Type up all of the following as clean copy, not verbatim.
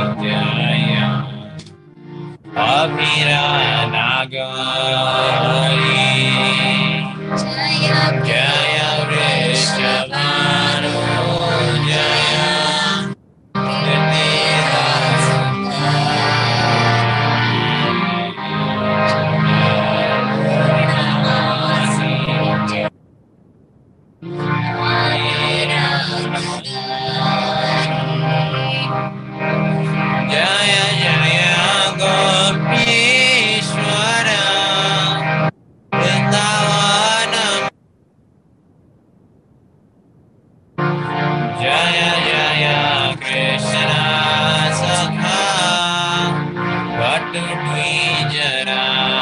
Jaya Abhira Nagari Jaya Vrishabhanu Jaya Jaya Jaya Gopishwara Vrindavanam Jaya Jaya Krishna Sakha Vatu Dvijara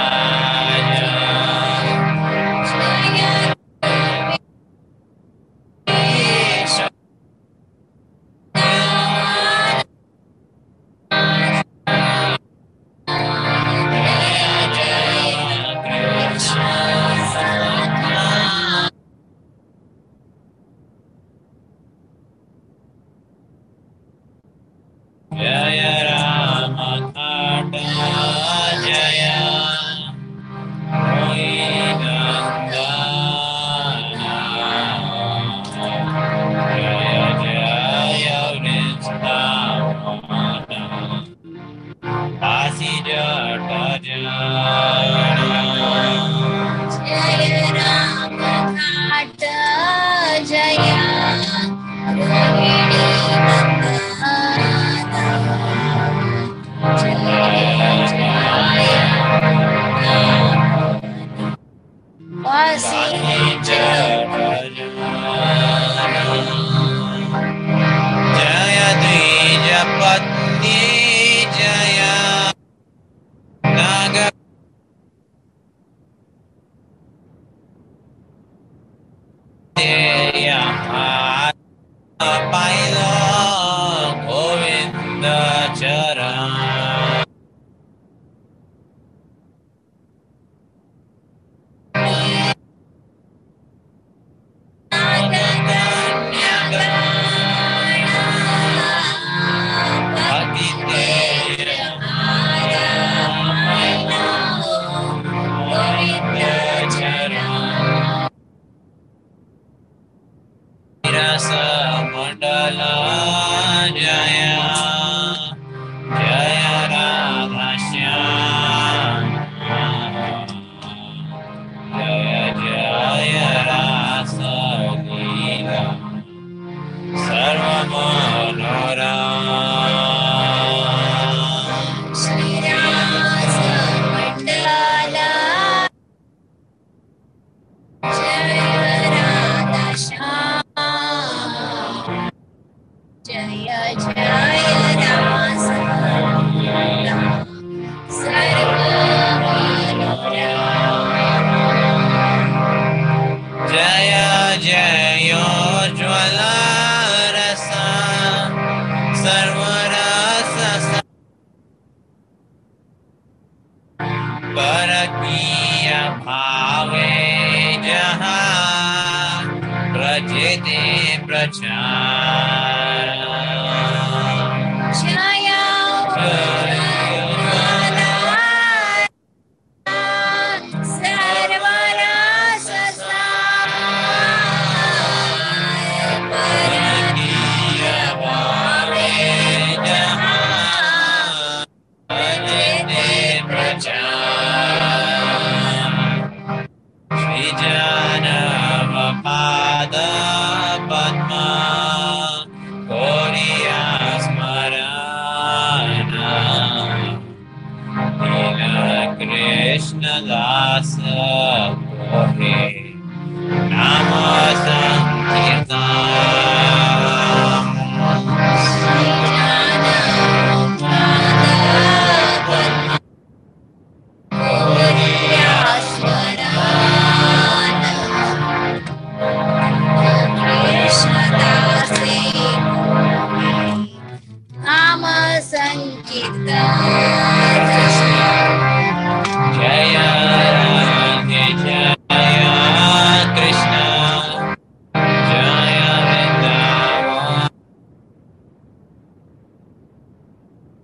Jaya Rama Kata Jaya Mohinandana Jaya Jaya Vrindavana Asijata Jana Jaya Rama Kata Jaya Jaya Dvijapati Jaya Naga Jaya Paila Govinda Charan Mandala Jaya Jaya Radha Shyama Jaya Jaya Rasa Leela Sarva Manora Shri Rasa Mandala Jaya Radha Shyama Jaya Jaya Rasa Jaya Jaya Jwala Rasa Sarva Rasa Parakiya Bhave Jaha Prajite Prachara Jaya Pada Padma Goriya Smarana Nila Krishna Dasa Kohe Nama Sankirtan Goriya Nama Sankirtan Jaya Radhe Jaya Krishna Jaya Vrindavan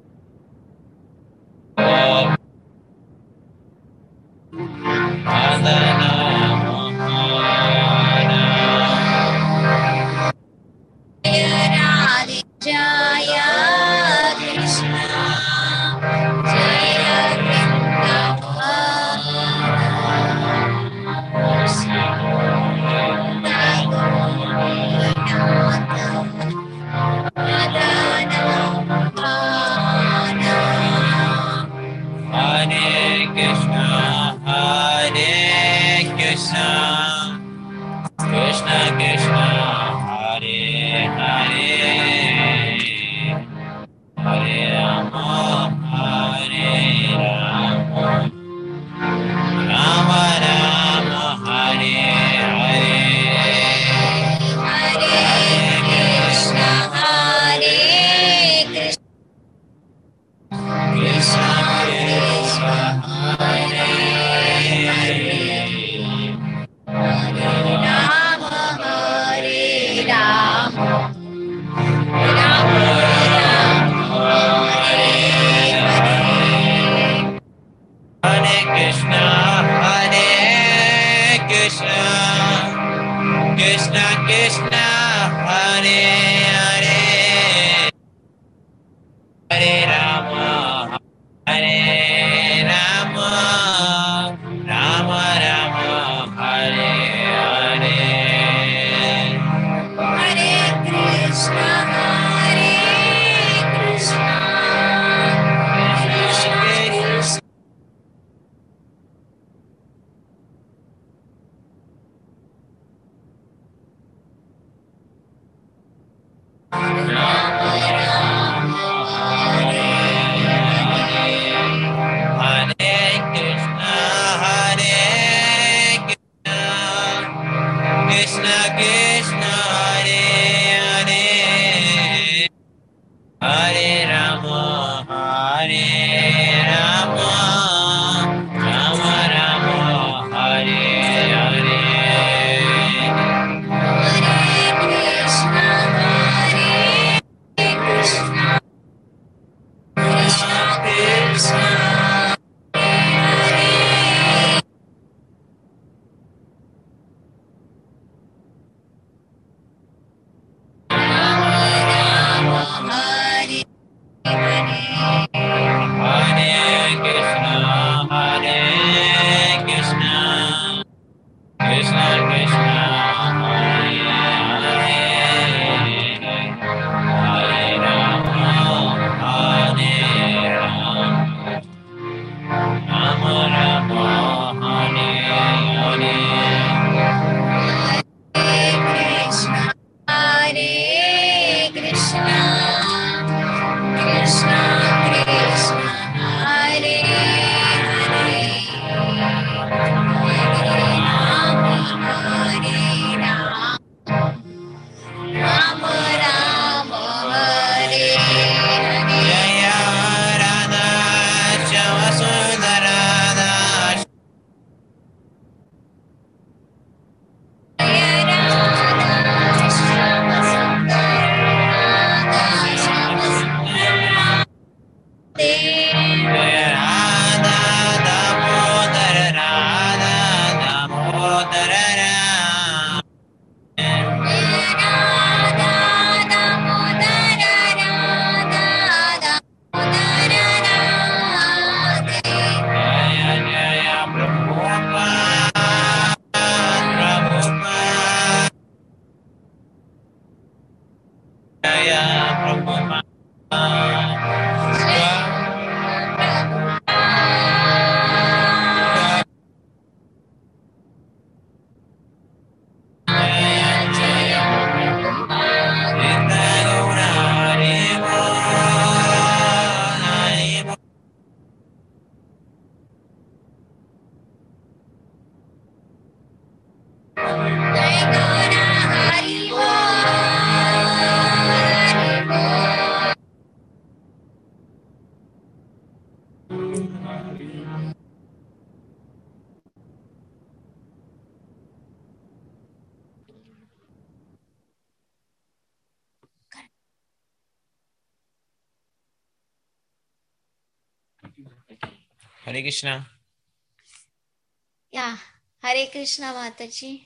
Hare Krishna. Yeah, Hare Krishna Mataji.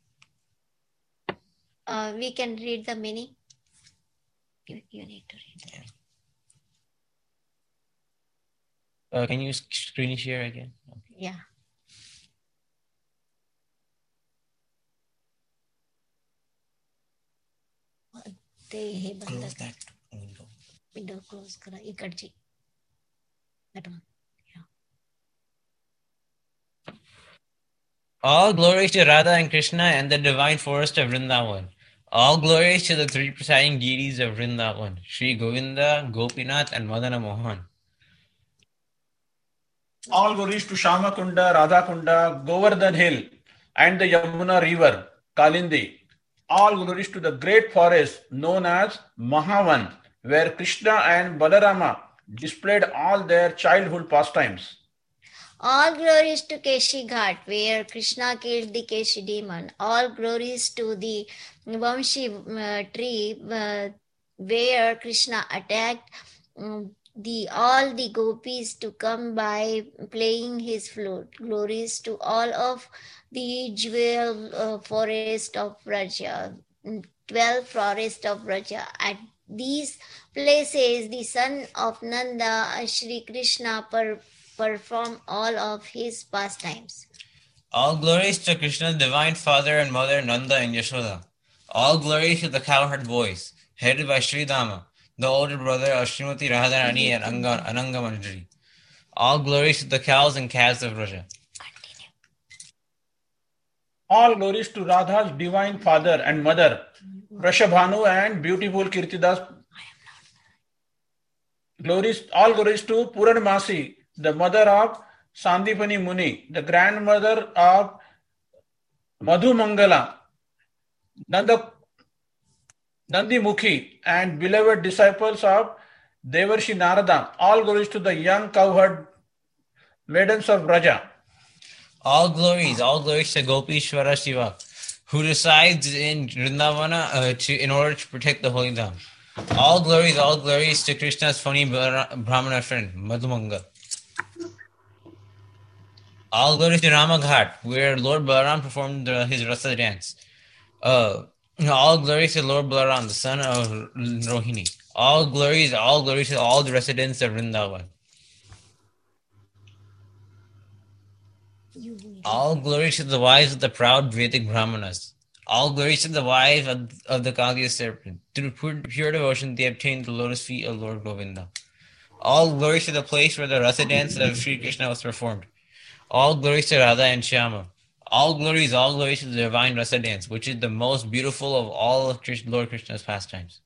We can read the meaning. You need to read that. Can you screen share again? Okay. Yeah. Close that window. Window close kara. Ikadchi. That one. Yeah. All glories to Radha and Krishna and the divine forest of Vrindavan. All glories to the three presiding deities of Vrindavan, Sri Govinda, Gopinath, and Madana Mohan. All glories to Shamakunda, Radhakunda, Govardhan Hill, and the Yamuna River, Kalindi. All glories to the great forest known as Mahavan, where Krishna and Balarama displayed all their childhood pastimes. All glories to Keshi Ghat, where Krishna killed the Keshi demon. All glories to the Vamshi tree, where Krishna attacked all the gopis to come by playing his flute. Glories to all of the jewel forest of Raja, 12 forest of Raja. At these places, the son of Nanda, Shri Krishna, perform all of his pastimes. All glories to Krishna's divine father and mother Nanda and Yashoda. All glories to the cowherd boys, headed by Sri Dama, the older brother of Srimati Radharani and Ananga Manjari. All glories to the cows and calves of Raja. All glories to Radha's divine father and mother, Rashabhanu and beautiful Kirtidas. All glories to Puranmasi, the mother of Sandipani Muni, the grandmother of Madhu Mangala, Nandimukhi, and beloved disciples of Devarshi Narada. All glories to the young cowherd maidens of Raja. All glories to Gopishwara Shiva, who resides in Vrindavana in order to protect the holy Dham. All glories to Krishna's funny Brahmana friend, Madhumanga. All glories to Ramaghat, where Lord Balaram performed his Rasa dance. All glories to Lord Balaram, the son of Rohini. All glories to all the residents of Vrindavan. All glories to the wives of the proud Vedic Brahmanas. All glories to the wife of the Kaliya serpent. Through pure devotion, they obtained the lotus feet of Lord Govinda. All glories to the place where the Rasa dance of Sri Krishna was performed. All glories to Radha and Shyama. All glories to the divine Rasa dance, which is the most beautiful of all of Lord Krishna's pastimes.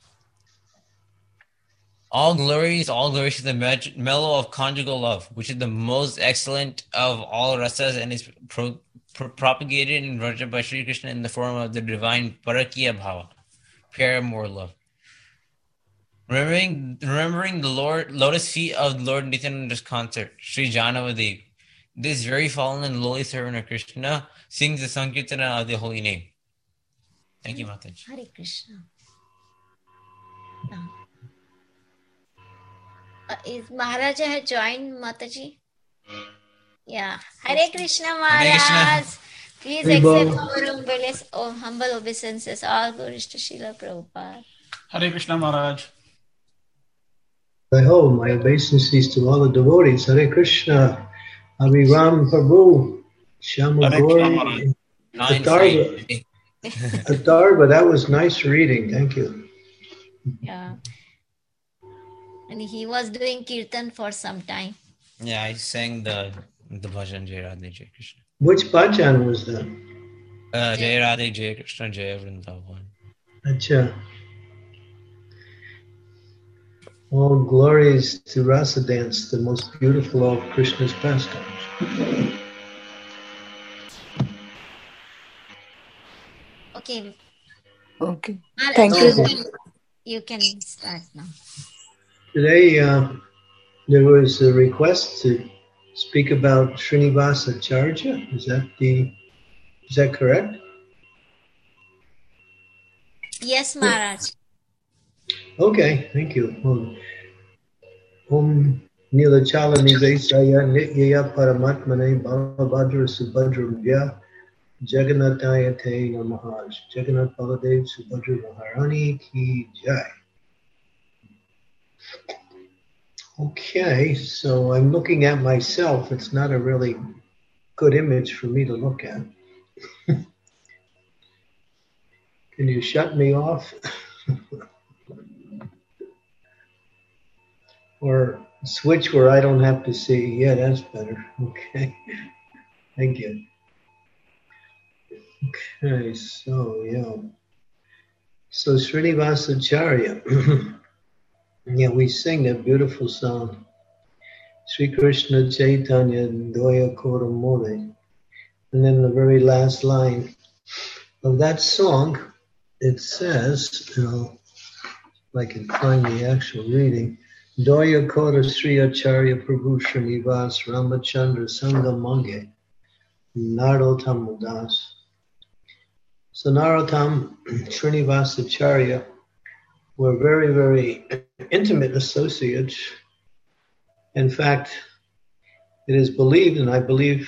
All glories to the mellow of conjugal love, which is the most excellent of all rasas and is propagated in Raja by Sri Krishna in the form of the divine Parakiya Bhava, paramour love. Remembering the lotus feet of Lord Nityananda's concert, Sri Janavadev, this very fallen and lowly servant of Krishna sings the Sankirtana of the holy name. Thank you, Mataji. Hare Krishna. Is Maharaja has joined Mataji? Yeah. Hare Krishna Maharaj. Please accept our humble obeisances. All glories to Srila Prabhupada. Hare Krishna Maharaj. I hope my obeisances to all the devotees. Hare Krishna. Hari Ram Prabhu. Shama Gauri. Adarva, that was nice reading. Thank you. Yeah. And he was doing kirtan for some time. Yeah, I sang the bhajan Jai Radhe Jai Krishna. Which bhajan was that? Jai Radhe Jai Krishna Jai Vrindavan. Acha. All glories to Rasa dance, the most beautiful of Krishna's pastimes. Okay. Thank you. You can start now. Today, there was a request to speak about Srinivasa Acharya. Is that correct? Yes, Maharaj. Okay, thank you. Nilachala Nivesaya Nityaya Paramatmane Balavadra Subhadra Jagannathaya Te Namaha. Jagannath Baladev Subhadra Maharani Ki Jai. Okay, so I'm looking at myself. It's not a really good image for me to look at. Can you shut me off? Or switch where I don't have to see? Yeah, that's better. Okay. Thank you. Okay, so yeah. So Srinivasacharya. Yeah, we sing that beautiful song. Sri Krishna Chaitanya Doya Koramore. And then the very last line of that song, it says, if I can find the actual reading, Doya Kora Sri Acharya Prabhu Srinivas Ramachandra Sangamange Narottam Udas. So Narottam Srinivasacharya were very, very intimate associates. In fact, it is believed, and I believe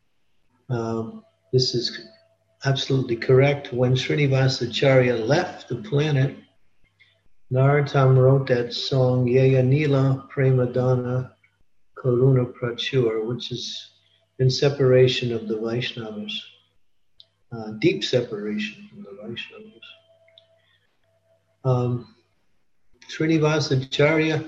this is absolutely correct, when Srinivasacharya left the planet, Narottam wrote that song, Yaya Nila Premadana Karuna Prachur, which is in separation of the Vaishnavas, deep separation from the Vaishnavas. Srinivasacharya,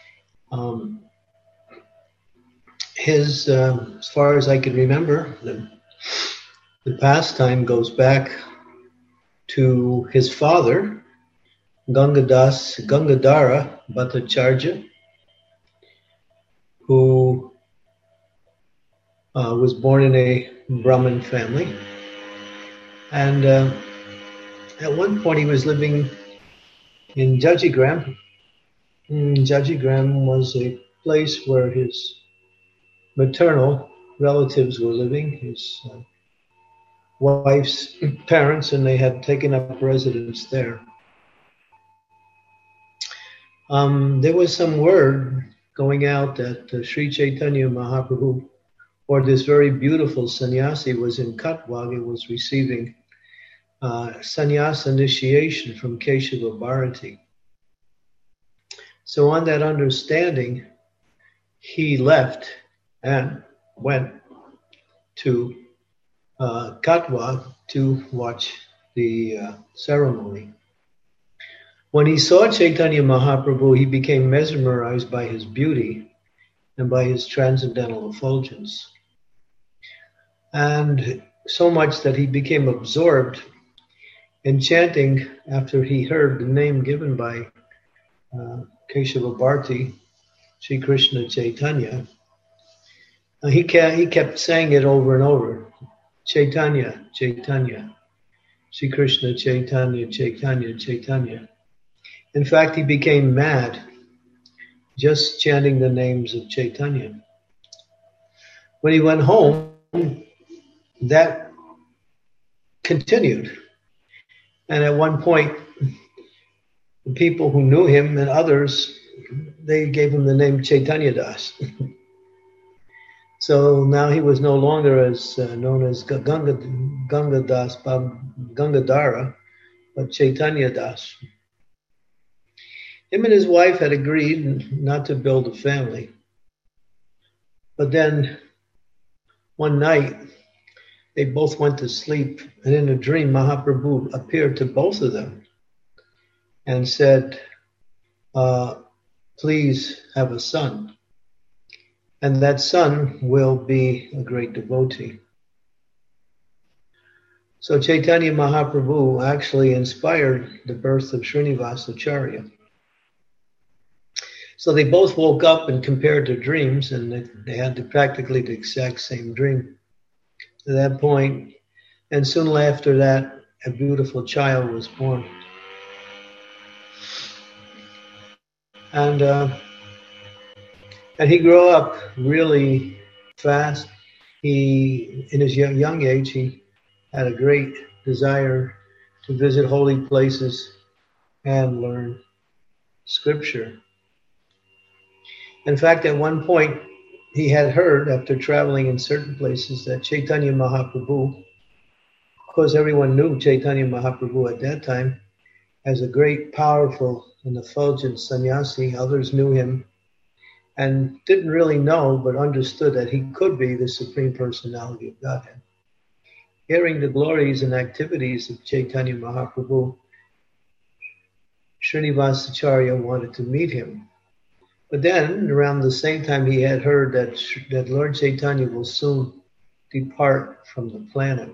his, as far as I can remember, the pastime goes back to his father, Gangadhara Bhattacharya, who was born in a Brahmin family. And at one point he was living in Jajigram. Jajigram was a place where his maternal relatives were living, his wife's parents, and they had taken up residence there. There was some word going out that Sri Chaitanya Mahaprabhu, or this very beautiful sannyasi, was in Katwa. He was receiving sannyas initiation from Keshava Bharati. So on that understanding, he left and went to Katwa to watch the ceremony. When he saw Chaitanya Mahaprabhu, he became mesmerized by his beauty and by his transcendental effulgence. And so much that he became absorbed in chanting after he heard the name given by Keshava Bharati, Sri Krishna Chaitanya. He kept saying it over and over. Chaitanya, Chaitanya, Sri Krishna Chaitanya, Chaitanya, Chaitanya. In fact, he became mad just chanting the names of Chaitanya. When he went home, that continued. And at one point, the people who knew him and others, they gave him the name Chaitanya Das. So now he was no longer as known as Gangadhara, but Chaitanya Das. Him and his wife had agreed not to build a family. But then one night, they both went to sleep, and in a dream, Mahaprabhu appeared to both of them and said, please have a son. And that son will be a great devotee. So Chaitanya Mahaprabhu actually inspired the birth of Srinivasacharya. So they both woke up and compared their dreams, and they had practically the exact same dream at that point. And soon after that, a beautiful child was born. And he grew up really fast. In his young age, he had a great desire to visit holy places and learn scripture. In fact, at one point, he had heard, after traveling in certain places, that Chaitanya Mahaprabhu, of course, everyone knew Chaitanya Mahaprabhu at that time as a great, powerful, and effulgent sannyasi. Others knew him and didn't really know, but understood that he could be the Supreme Personality of Godhead. Hearing the glories and activities of Chaitanya Mahaprabhu, Srinivasacharya wanted to meet him. But then, around the same time, he had heard that Lord Chaitanya will soon depart from the planet.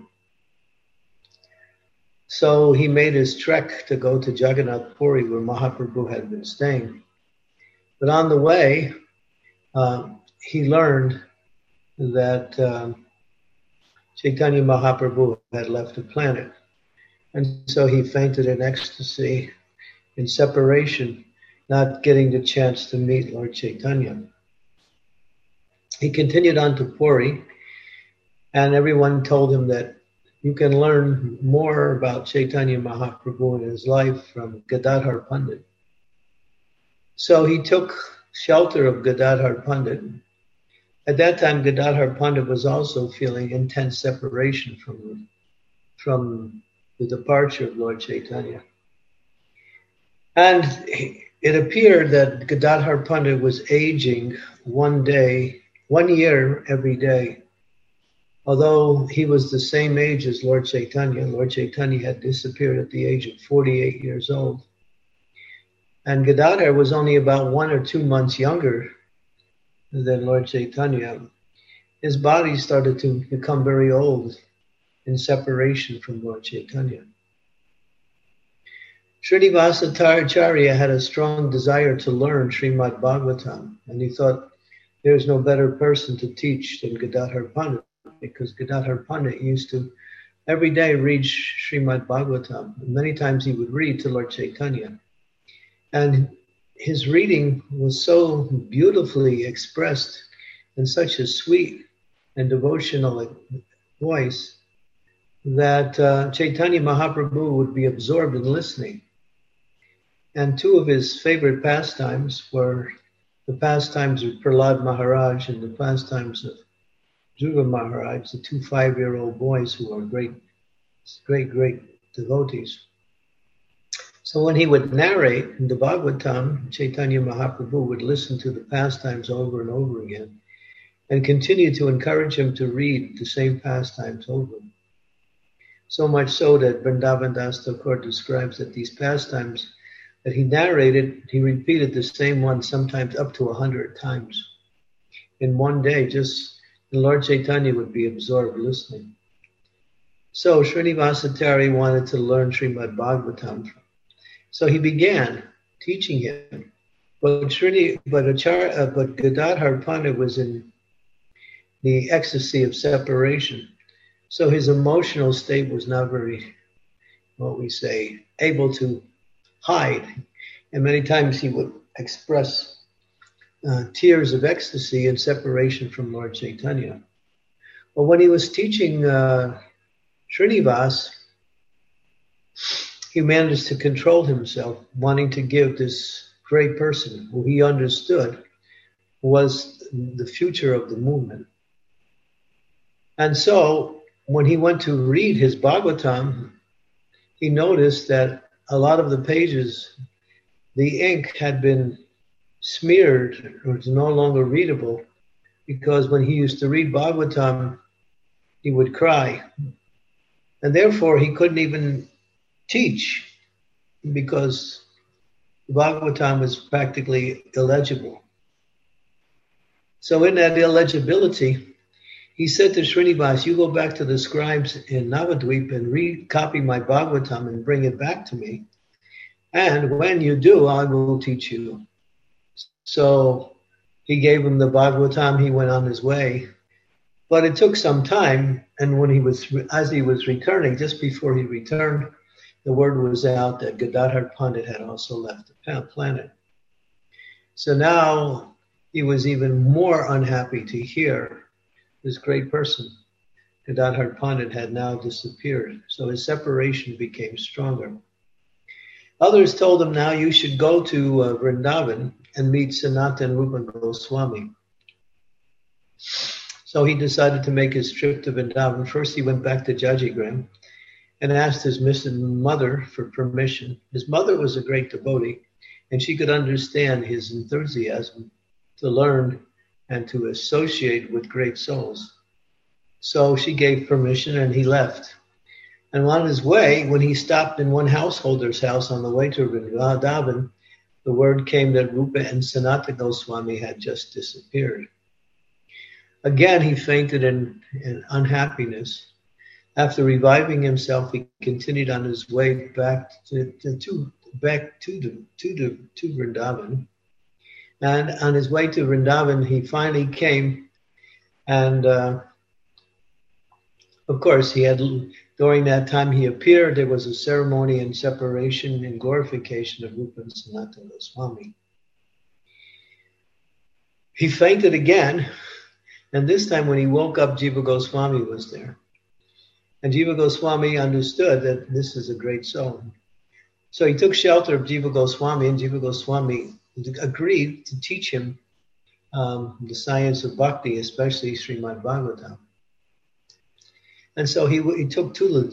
So he made his trek to go to Jagannath Puri, where Mahaprabhu had been staying. But on the way, he learned that Chaitanya Mahaprabhu had left the planet. And so he fainted in ecstasy, in separation, not getting the chance to meet Lord Chaitanya. He continued on to Puri, and everyone told him that you can learn more about Chaitanya Mahaprabhu and his life from Gadadhar Pandit. So he took shelter of Gadadhar Pandit. At that time, Gadadhar Pandit was also feeling intense separation from the departure of Lord Chaitanya. And it appeared that Gadadhar Pandit was aging 1 year every day. Although he was the same age as Lord Chaitanya had disappeared at the age of 48 years old. And Gadadhar was only about 1 or 2 months younger than Lord Chaitanya. His body started to become very old in separation from Lord Chaitanya. Srinivasacharya had a strong desire to learn Srimad Bhagavatam, and he thought there's no better person to teach than Gadadhar Pandit, because Gadadhar Pandit used to every day read Srimad Bhagavatam. And many times he would read to Lord Chaitanya. And his reading was so beautifully expressed in such a sweet and devotional voice that Chaitanya Mahaprabhu would be absorbed in listening. And 2 of his favorite pastimes were the pastimes of Prahlad Maharaj and the pastimes of Dhruva Maharaj, the 2 5-year-old boys who are great devotees. So when he would narrate in the Bhagavatam, Chaitanya Mahaprabhu would listen to the pastimes over and over again and continue to encourage him to read the same pastimes over. So much so that Vrindavan Das Thakur describes that these pastimes that he narrated, he repeated the same one sometimes up to 100 times. In one day, just the Lord Chaitanya would be absorbed listening. So Srinivasacharya wanted to learn Srimad Bhagavatam. So he began teaching him. But Gadadhar Pandit was in the ecstasy of separation. So his emotional state was not very, able to hide. And many times he would express tears of ecstasy in separation from Lord Chaitanya. But when he was teaching Srinivas, he managed to control himself, wanting to give this great person who he understood was the future of the movement. And so when he went to read his Bhagavatam, he noticed that a lot of the pages, the ink had been smeared or was no longer readable, because when he used to read Bhagavatam, he would cry. And therefore he couldn't even teach, because Bhagavatam was practically illegible. So in that illegibility, he said to Srinivas, you go back to the scribes in Navadvip and copy my Bhagavatam and bring it back to me. And when you do, I will teach you. So he gave him the Bhagavatam, he went on his way. But it took some time, and as he was returning, just before he returned, the word was out that Gadadhar Pandit had also left the planet. So now he was even more unhappy to hear this great person, Gadadhar Pandit, had now disappeared. So his separation became stronger. Others told him, now you should go to Vrindavan and meet Sanatan Rupa Goswami. So he decided to make his trip to Vrindavan. First, he went back to Jajigram and asked his mother for permission. His mother was a great devotee, and she could understand his enthusiasm to learn and to associate with great souls. So she gave permission and he left. And on his way, when he stopped in one householder's house on the way to Vrindavan, the word came that Rupa and Sanatana Goswami had just disappeared. Again, he fainted in unhappiness. After reviving himself, he continued on his way back to Vrindavan. And on his way to Vrindavan, he finally came, and of course, during that time he appeared. There was a ceremony and separation and glorification of Rupa and Sanatana Goswami. He fainted again, and this time when he woke up, Jiva Goswami was there. And Jiva Goswami understood that this is a great soul. So he took shelter of Jiva Goswami, and Jiva Goswami agreed to teach him the science of bhakti, especially Srimad Bhagavatam. And so he took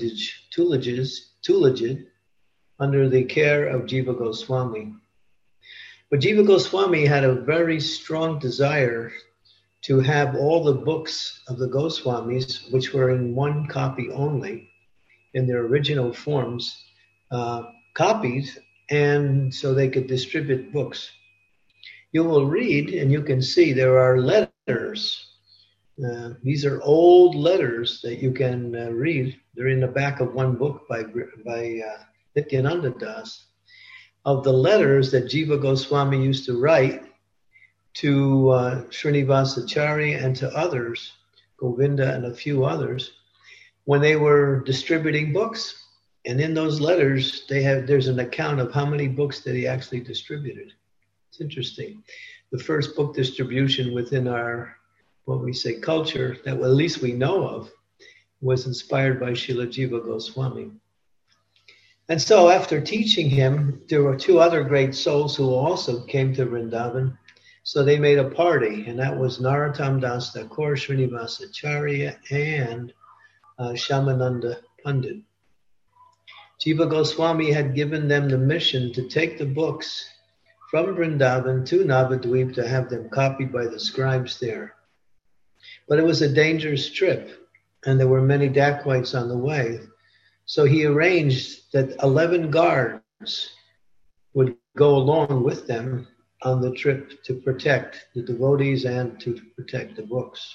Tulajit under the care of Jiva Goswami. But Jiva Goswami had a very strong desire to have all the books of the Goswamis, which were in one copy only, in their original forms, copied, and so they could distribute books. You will read, and you can see there are letters. These are old letters that you can read. They're in the back of one book by Nityananda Das, of the letters that Jiva Goswami used to write to Srinivasacharya and to others, Govinda and a few others, when they were distributing books. And in those letters, there's an account of how many books that he actually distributed. It's interesting. The first book distribution within our, what we say, culture, that at least we know of, was inspired by Srila Jiva Goswami. And so after teaching him, there were two other great souls who also came to Vrindavan. So they made a party, and that was Narottam Das Thakur, Srinivasacharya, and Shyamananda Pandit. Jiva Goswami had given them the mission to take the books from Vrindavan to Navadvip to have them copied by the scribes there. But it was a dangerous trip, and there were many dacoits on the way. So he arranged that 11 guards would go along with them on the trip to protect the devotees and to protect the books.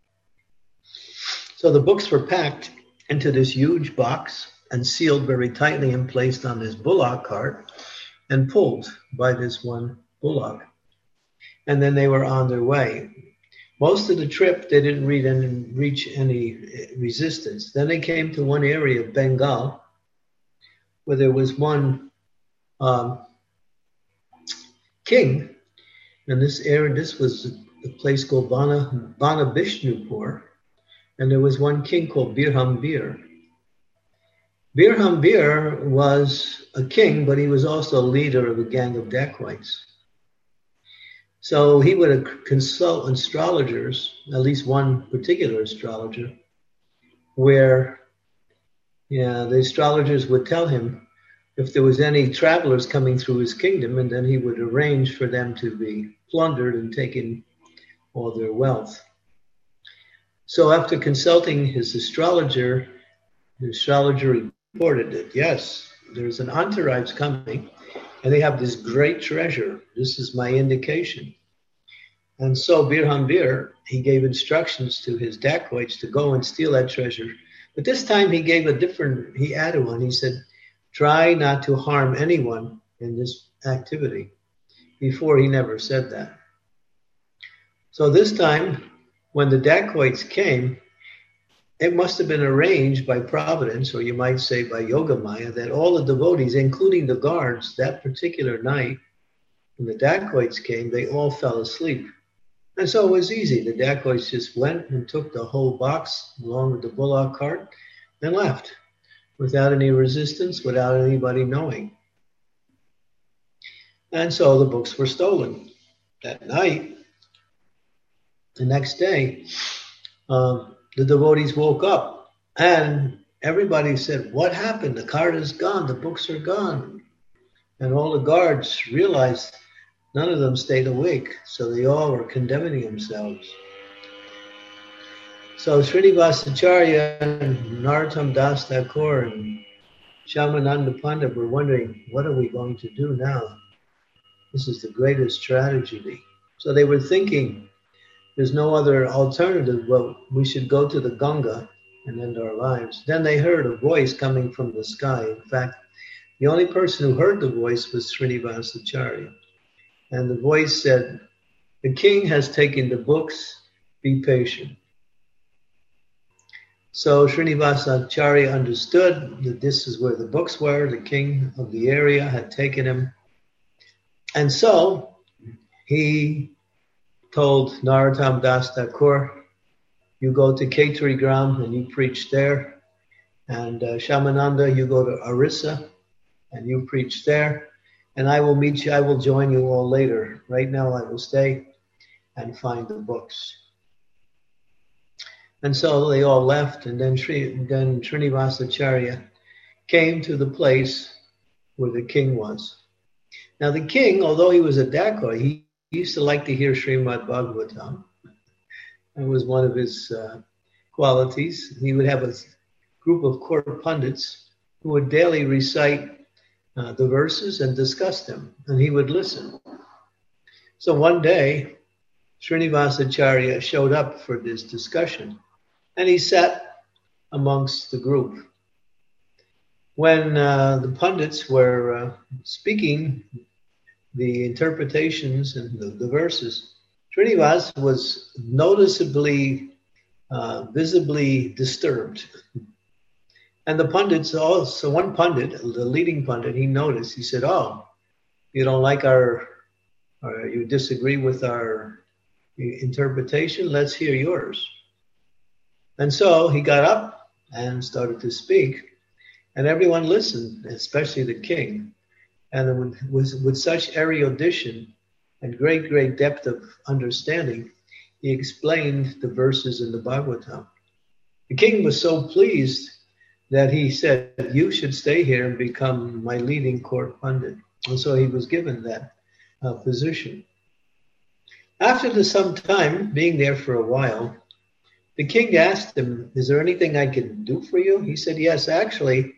So the books were packed into this huge box and sealed very tightly and placed on this bullock cart and pulled by this one bullock. And then they were on their way. Most of the trip, they didn't reach any resistance. Then they came to one area of Bengal where there was one king, and this was a place called Bana Bishnupur, and there was one king called Birhambir. Birhambir was a king, but he was also a leader of a gang of dacoits. So he would consult astrologers, at least one particular astrologer, where the astrologers would tell him if there was any travelers coming through his kingdom, and then he would arrange for them to be plundered and taken all their wealth. So after consulting his astrologer, the astrologer reported that, yes, there's an entourage coming, and they have this great treasure. This is my indication. And so Birhambir, he gave instructions to his dacoits to go and steal that treasure. But this time he added one. He said, try not to harm anyone in this activity. Before, he never said that. So this time, when the dacoits came, it must have been arranged by Providence, or you might say by Yogamaya, that all the devotees, including the guards, that particular night, when the dacoits came, they all fell asleep. And so it was easy. The dacoits just went and took the whole box along with the bullock cart and left, without any resistance, without anybody knowing. And so the books were stolen. That night, the next day, the devotees woke up and everybody said, "What happened? The cart is gone. The books are gone." And all the guards realized none of them stayed awake, so they all were condemning themselves. So Srinivasacharya and Narottam Das Thakur and Shyamananda Pandit were wondering, what are we going to do now? This is the greatest tragedy. So they were thinking, there's no other alternative, but we should go to the Ganga and end our lives. Then they heard a voice coming from the sky. In fact, the only person who heard the voice was Srinivasacharya. And the voice said, "The king has taken the books, be patient." So Srinivasacharya understood that this is where the books were. The king of the area had taken him. And so he told Narottam Das Thakur, "You go to Kshetrigram and you preach there. And Shyamananda, you go to Orissa and you preach there. And I will meet you, I will join you all later. Right now I will stay and find the books." And so they all left, and then Srinivasacharya came to the place where the king was. Now the king, although he was a dacoit, he used to like to hear Srimad Bhagavatam. That was one of his qualities. He would have a group of court pundits who would daily recite the verses and discuss them, and he would listen. So one day, Srinivasacharya showed up for this discussion, and he sat amongst the group. When the pundits were speaking the interpretations and the verses, Srinivas was noticeably, visibly disturbed. And the pundits also, one pundit, the leading pundit, he noticed, he said, "Oh, you don't like or you disagree with our interpretation? Let's hear yours." And so he got up and started to speak, and everyone listened, especially the king. And with such erudition and great depth of understanding, he explained the verses in the Bhagavatam. The king was so pleased that he said, "You should stay here and become my leading court pundit." And so he was given that position. After some time, being there for a while, the king asked him, "Is there anything I can do for you?" He said, "Yes, actually,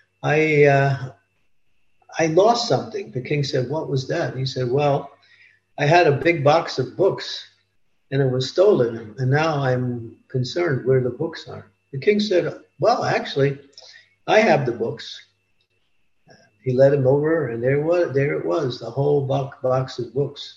I lost something." The king said, "What was that?" He said, "Well, I had a big box of books and it was stolen, and now I'm concerned where the books are." The king said, "Well, actually, I have the books." He led him over, and there it was, the whole box of books.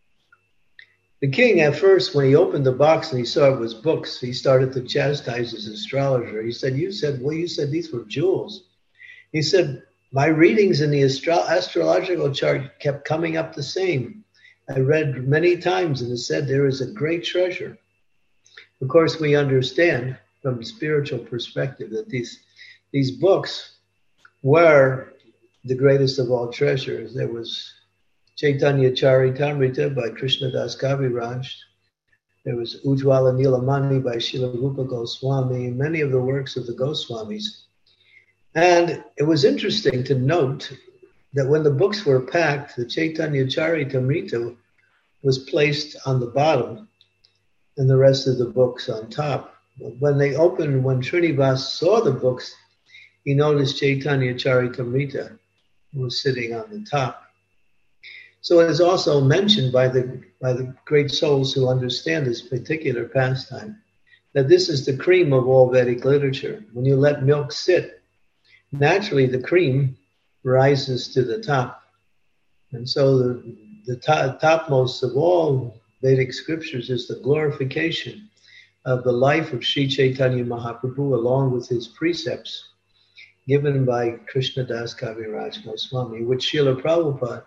The king, at first, when he opened the box and he saw it was books, he started to chastise his astrologer. He said, you said these were jewels." He said, "My readings in the astrological chart kept coming up the same. I read many times, and it said there is a great treasure." Of course, we understand from a spiritual perspective that these books were the greatest of all treasures. There was Chaitanya Charitamrita by Krishnadas Kaviraj. There was Ujjvala Nilamani by Srila Rupa Goswami, and many of the works of the Goswamis. And it was interesting to note that when the books were packed, the Chaitanya Charitamrita was placed on the bottom and the rest of the books on top. But when Srinivas saw the books, he noticed Chaitanya Charitamrita was sitting on the top. So it is also mentioned by the great souls who understand this particular pastime that this is the cream of all Vedic literature. When you let milk sit, naturally the cream rises to the top. And so the topmost of all Vedic scriptures is the glorification of the life of Sri Chaitanya Mahaprabhu along with his precepts given by Krishnadas Kaviraj Goswami, which Srila Prabhupada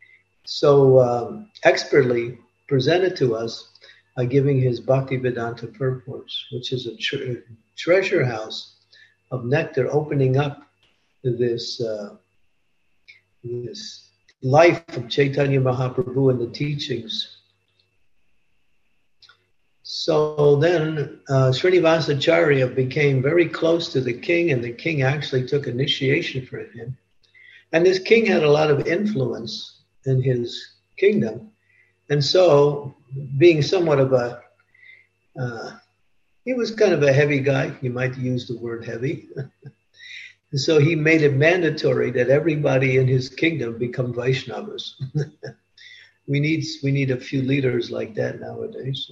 so expertly presented to us by giving his Bhaktivedanta purports, which is a treasure house of nectar opening up this life of Chaitanya Mahaprabhu and the teachings So then Srinivasacharya became very close to the king, and the king actually took initiation for him. And this king had a lot of influence in his kingdom. And so, being somewhat of a, he was kind of a heavy guy, you might use the word heavy. And so he made it mandatory that everybody in his kingdom become Vaishnavas. we need a few leaders like that nowadays.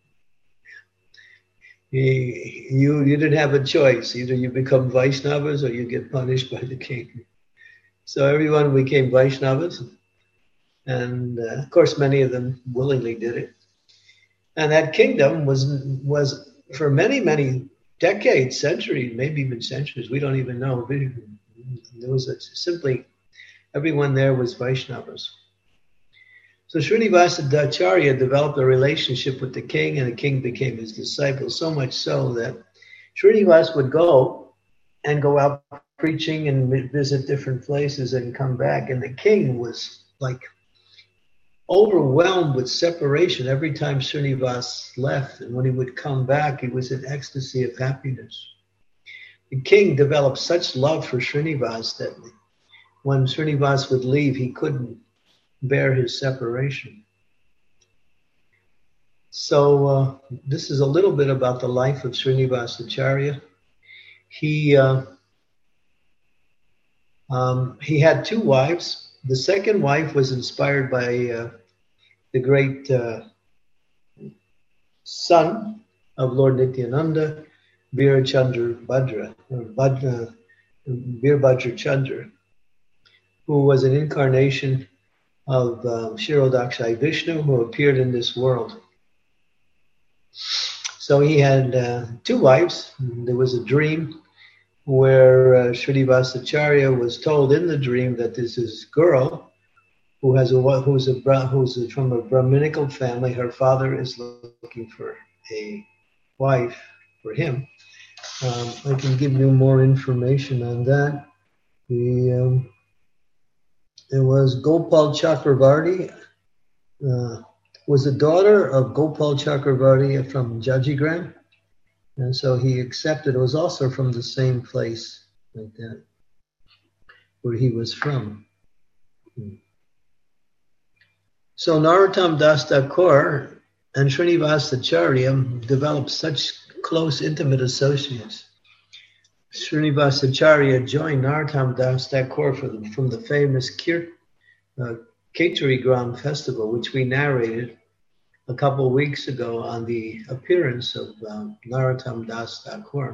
You didn't have a choice. Either you become Vaishnavas or you get punished by the king. So everyone became Vaishnavas. And of course, many of them willingly did it. And that kingdom was for many, many decades, centuries, maybe even centuries, we don't even know. There was simply, everyone there was Vaishnavas. So Srinivasacharya developed a relationship with the king, and the king became his disciple, so much so that Srinivas would go out preaching and visit different places and come back. And the king was like overwhelmed with separation every time Srinivas left. And when he would come back, he was in ecstasy of happiness. The king developed such love for Srinivas that when Srinivas would leave, he couldn't bear his separation. So this is a little bit about the life of Srinivasacharya. He had two wives. The second wife was inspired by the great son of Lord Nityananda, Birchandra Bhadra, Birbhadra Chandra, who was an incarnation of Kshirodakshai Vishnu, who appeared in this world. So he had two wives. There was a dream where Srinivasacharya was told in the dream that this is girl who's from a Brahminical family. Her father is looking for a wife for him. I can give you more information on that. It was Gopal Chakravarti, was the daughter of Gopal Chakravarti from Jajigram. And so he accepted. It was also from the same place like that, where he was from. So Narottam Das Thakur and Srinivasacharya developed such close, intimate associates. Srinivasacharya joined Narottam Das Thakur from the famous Khetri Gram festival, which we narrated a couple of weeks ago on the appearance of Narottam Das Thakur.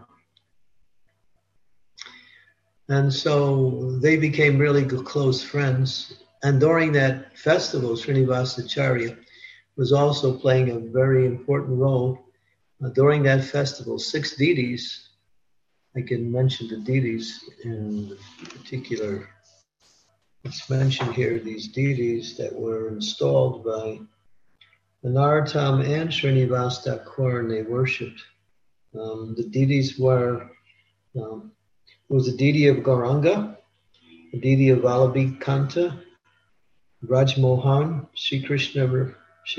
And so they became really close friends. And during that festival, Srinivasacharya was also playing a very important role. During that festival, 6 deities, I can mention the deities in particular. It's mentioned here, these deities that were installed by Narottam and Srinivas Thakur, and they worshipped. The deities were, it was the deity of Gauranga, the deity of Vallabhikanta, Raj Mohan, Sri Krishna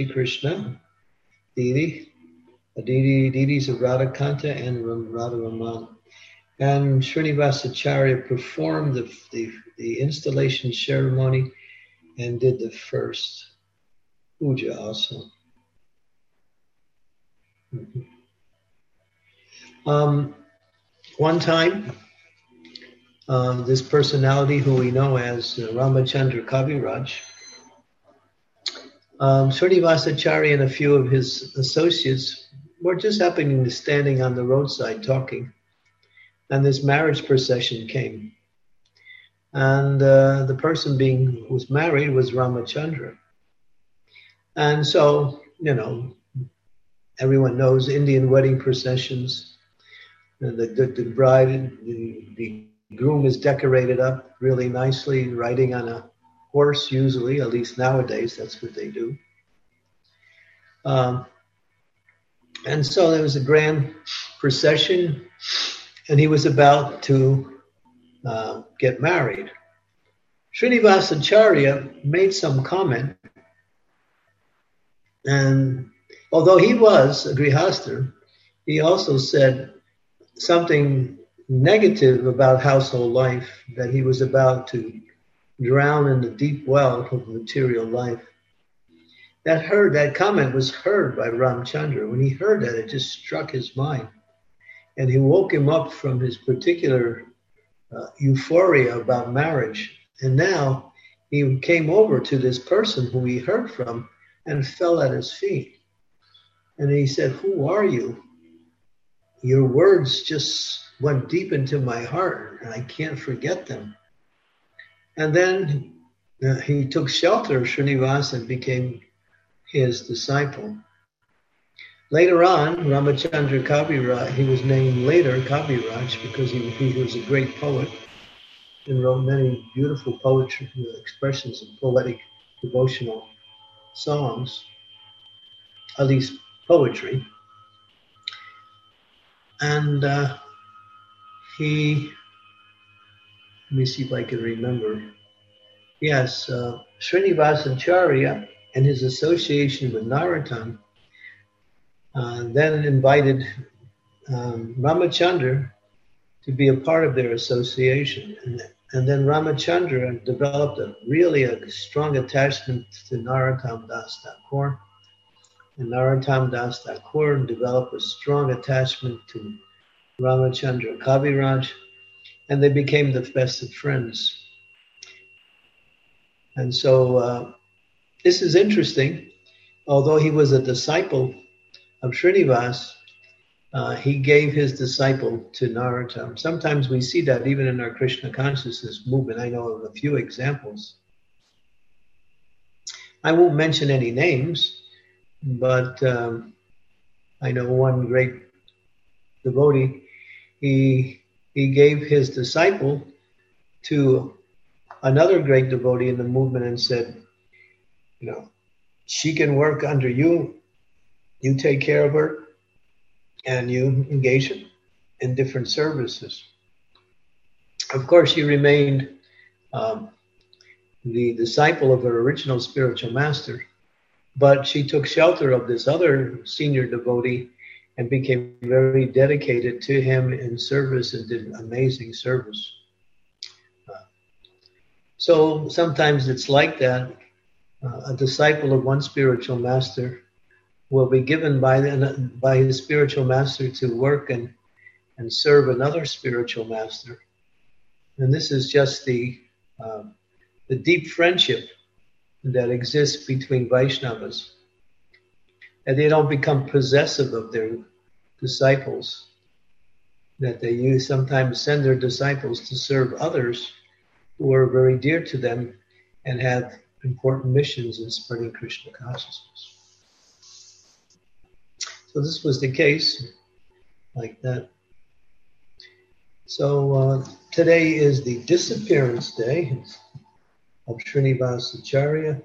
deity, the deities of Radhakanta and Radharaman. And Srinivasacharya performed the installation ceremony and did the first puja also. One time, this personality who we know as Ramachandra Kaviraj, Srinivasacharya and a few of his associates were just happening to standing on the roadside talking. And this marriage procession came. And the person who was married was Ramachandra. And so, everyone knows Indian wedding processions. And the bride, the groom is decorated up really nicely, riding on a horse usually, at least nowadays, that's what they do. And so there was a grand procession, and he was about to get married. Srinivasacharya made some comment, and although he was a Grihastha, he also said something negative about household life, that he was about to drown in the deep well of material life. That comment was heard by Ramchandra. When he heard that, it just struck his mind. And he woke him up from his particular euphoria about marriage. And now he came over to this person who he heard from and fell at his feet. And he said, "Who are you? Your words just went deep into my heart, and I can't forget them." And then he took shelter of Srinivasa and became his disciple. Later on, Ramachandra Kaviraj, he was named later Kaviraj because he was a great poet and wrote many beautiful poetry, expressions of poetic devotional songs, at least poetry. And let me see if I can remember. Yes, Srinivasacharya and his association with Narottam then invited Ramachandra to be a part of their association. And then Ramachandra developed a strong attachment to Narottam Das Thakur. And Narottam Das Thakur developed a strong attachment to Ramachandra Kaviraj, and they became the best of friends. And so this is interesting. Although he was a disciple of Srinivas, he gave his disciple to Narottam. Sometimes we see that even in our Krishna consciousness movement. I know of a few examples. I won't mention any names, but I know one great devotee. He gave his disciple to another great devotee in the movement and said, she can work under you. You take care of her and you engage in different services. Of course, she remained the disciple of her original spiritual master, but she took shelter of this other senior devotee and became very dedicated to him in service and did amazing service. So sometimes it's like that. A disciple of one spiritual master will be given by his spiritual master to work and serve another spiritual master. And this is just the deep friendship that exists between Vaishnavas. And they don't become possessive of their disciples, that they sometimes send their disciples to serve others who are very dear to them and have important missions in spreading Krishna consciousness. So this was the case like that. So today is the disappearance day of Srinivasacharya.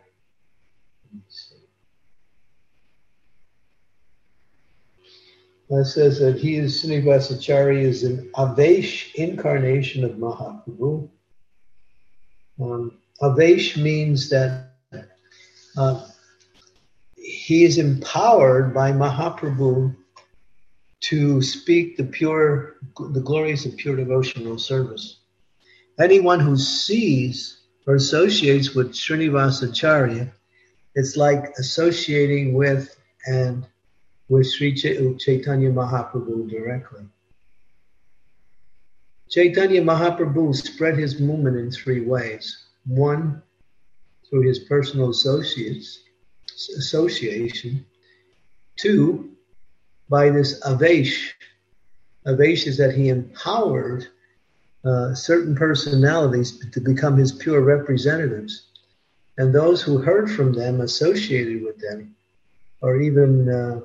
It says that Srinivasacharya is an Avesh incarnation of Mahaprabhu. Avesh means that he is empowered by Mahaprabhu to speak the glories of pure devotional service. Anyone who sees or associates with Srinivasacharya, it's like associating with Sri Chaitanya Mahaprabhu directly. Chaitanya Mahaprabhu spread his movement in three ways. One, through his personal association. Two, by this Avesh. Avesh is that he empowered certain personalities to become his pure representatives. And those who heard from them, associated with them, or even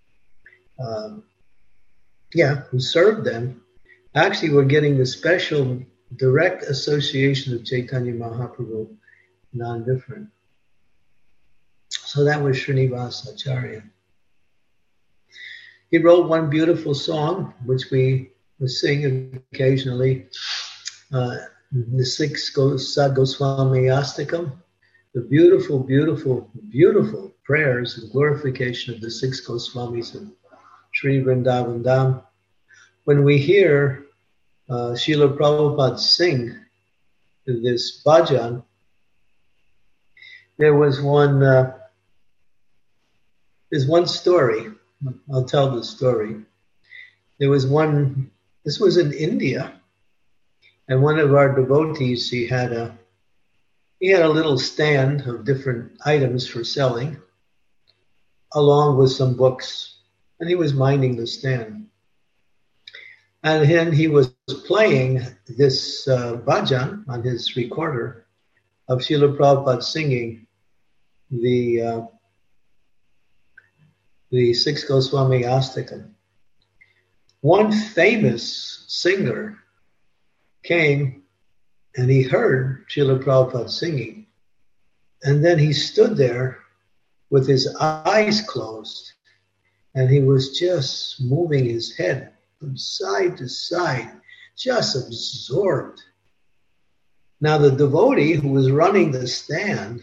who served them, actually were getting the special direct association of Chaitanya Mahaprabhu, non-different. So that was Srinivasacharya. He wrote one beautiful song, which we sing occasionally, the 6 Goswami Astakam, the beautiful, beautiful, beautiful prayers and glorification of the six Goswamis of Sri Vrindavan Dham. When we hear Srila Prabhupada sing this bhajan, there's one story. I'll tell the story. This was in India, and one of our devotees, he had a little stand of different items for selling, along with some books, and he was minding the stand. And then he was playing this bhajan on his recorder of Srila Prabhupada singing the six Goswami Astakam. One famous singer came and he heard Srila Prabhupada singing. And then he stood there with his eyes closed and he was just moving his head from side to side, just absorbed. Now the devotee who was running the stand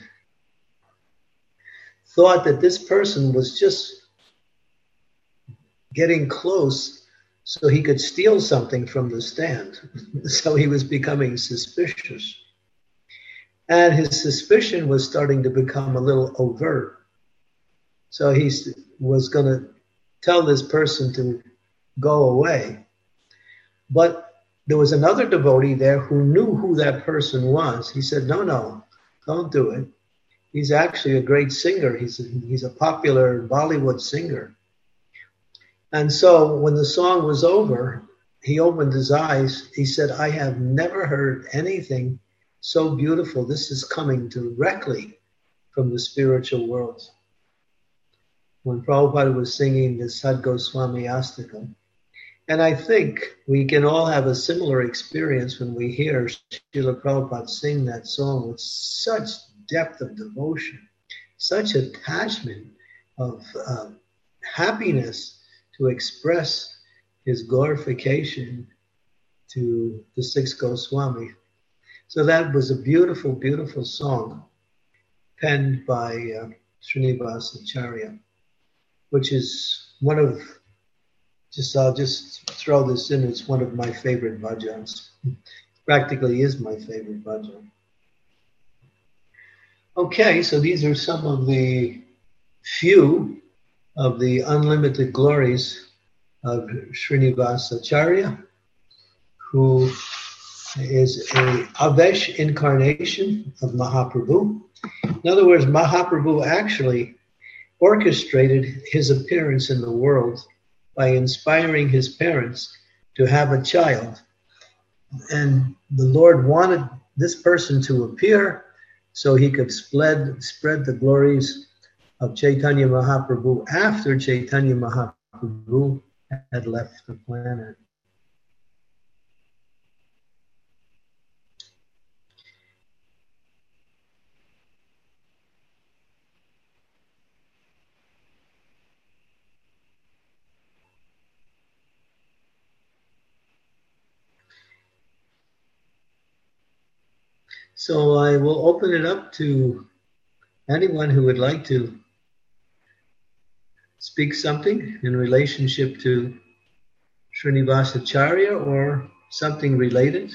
thought that this person was just getting close so he could steal something from the stand. So he was becoming suspicious. And his suspicion was starting to become a little overt. So he was going to tell this person to go away. But there was another devotee there who knew who that person was. He said, no, don't do it. He's actually a great singer. He's a popular Bollywood singer. And so when the song was over, he opened his eyes. He said, I have never heard anything so beautiful. This is coming directly from the spiritual world. When Prabhupada was singing the Sad Goswami Astakam. And I think we can all have a similar experience when we hear Srila Prabhupada sing that song with such depth of devotion, such attachment of happiness to express his glorification to the six Goswami. So that was a beautiful, beautiful song penned by Srinivas Acharya, which is one of, I'll just throw this in, it's one of my favorite bhajans. Practically is my favorite bhajan. Okay, so these are some of the few of the unlimited glories of Srinivas Acharya, who is a Avesh incarnation of Mahaprabhu. In other words, Mahaprabhu actually orchestrated his appearance in the world by inspiring his parents to have a child. And the Lord wanted this person to appear so he could spread the glories of Chaitanya Mahaprabhu after Chaitanya Mahaprabhu had left the planet. So I will open it up to anyone who would like to speak something in relationship to Srinivas Acharya or something related.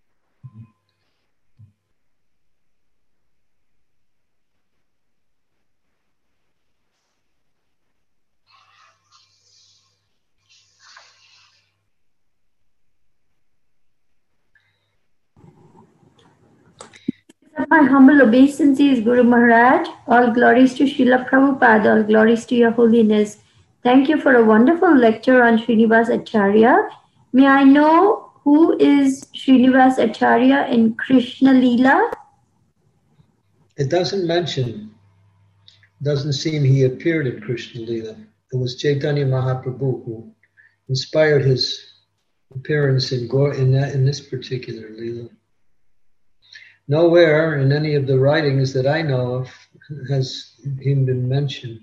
My humble obeisances, Guru Maharaj. All glories to Srila Prabhupada, all glories to your holiness. Thank you for a wonderful lecture on Srinivas Acharya. May I know who is Srinivas Acharya in Krishna Leela? It doesn't seem he appeared in Krishna Leela. It was Chaitanya Mahaprabhu who inspired his appearance in this particular Leela. Nowhere in any of the writings that I know of has he been mentioned.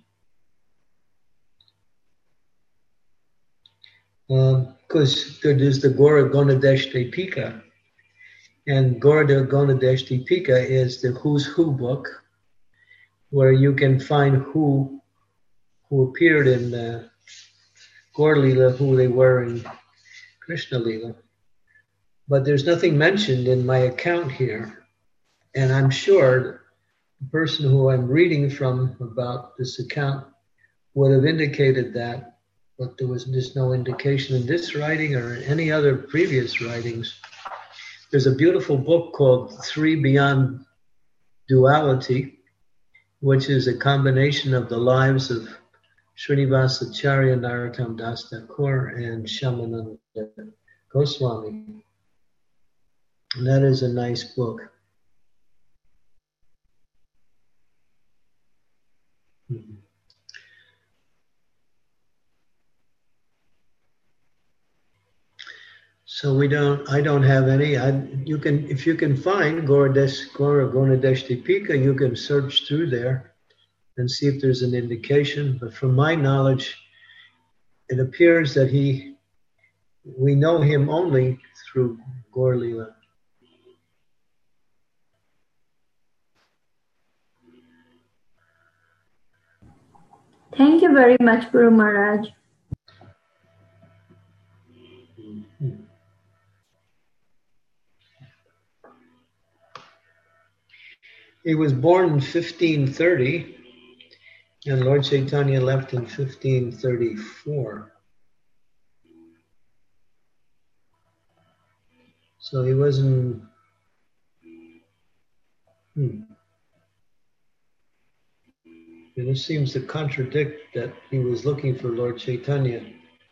Because there's the Gaura Gonadeshti Pika. And Gaura Gonadeshti Pika is the Who's Who book. where you can find who appeared in Gaur Leela, who they were in Krishna Leela. But there's nothing mentioned in my account here. And I'm sure the person who I'm reading from about this account would have indicated that, but there was just no indication in this writing or in any other previous writings. There's a beautiful book called Three Beyond Duality, which is a combination of the lives of Srinivasa Acharya, Narottam Das Thakur, and Shyamananda Goswami. And that is a nice book. So I don't have any. If you can find Gauradesh Deepika, you can search through there and see if there's an indication. But from my knowledge, it appears that we know him only through Gaur Leela. Thank you very much, Guru Maharaj. He was born in 1530, and Lord Chaitanya left in 1534. So he wasn't. And it seems to contradict that he was looking for Lord Chaitanya.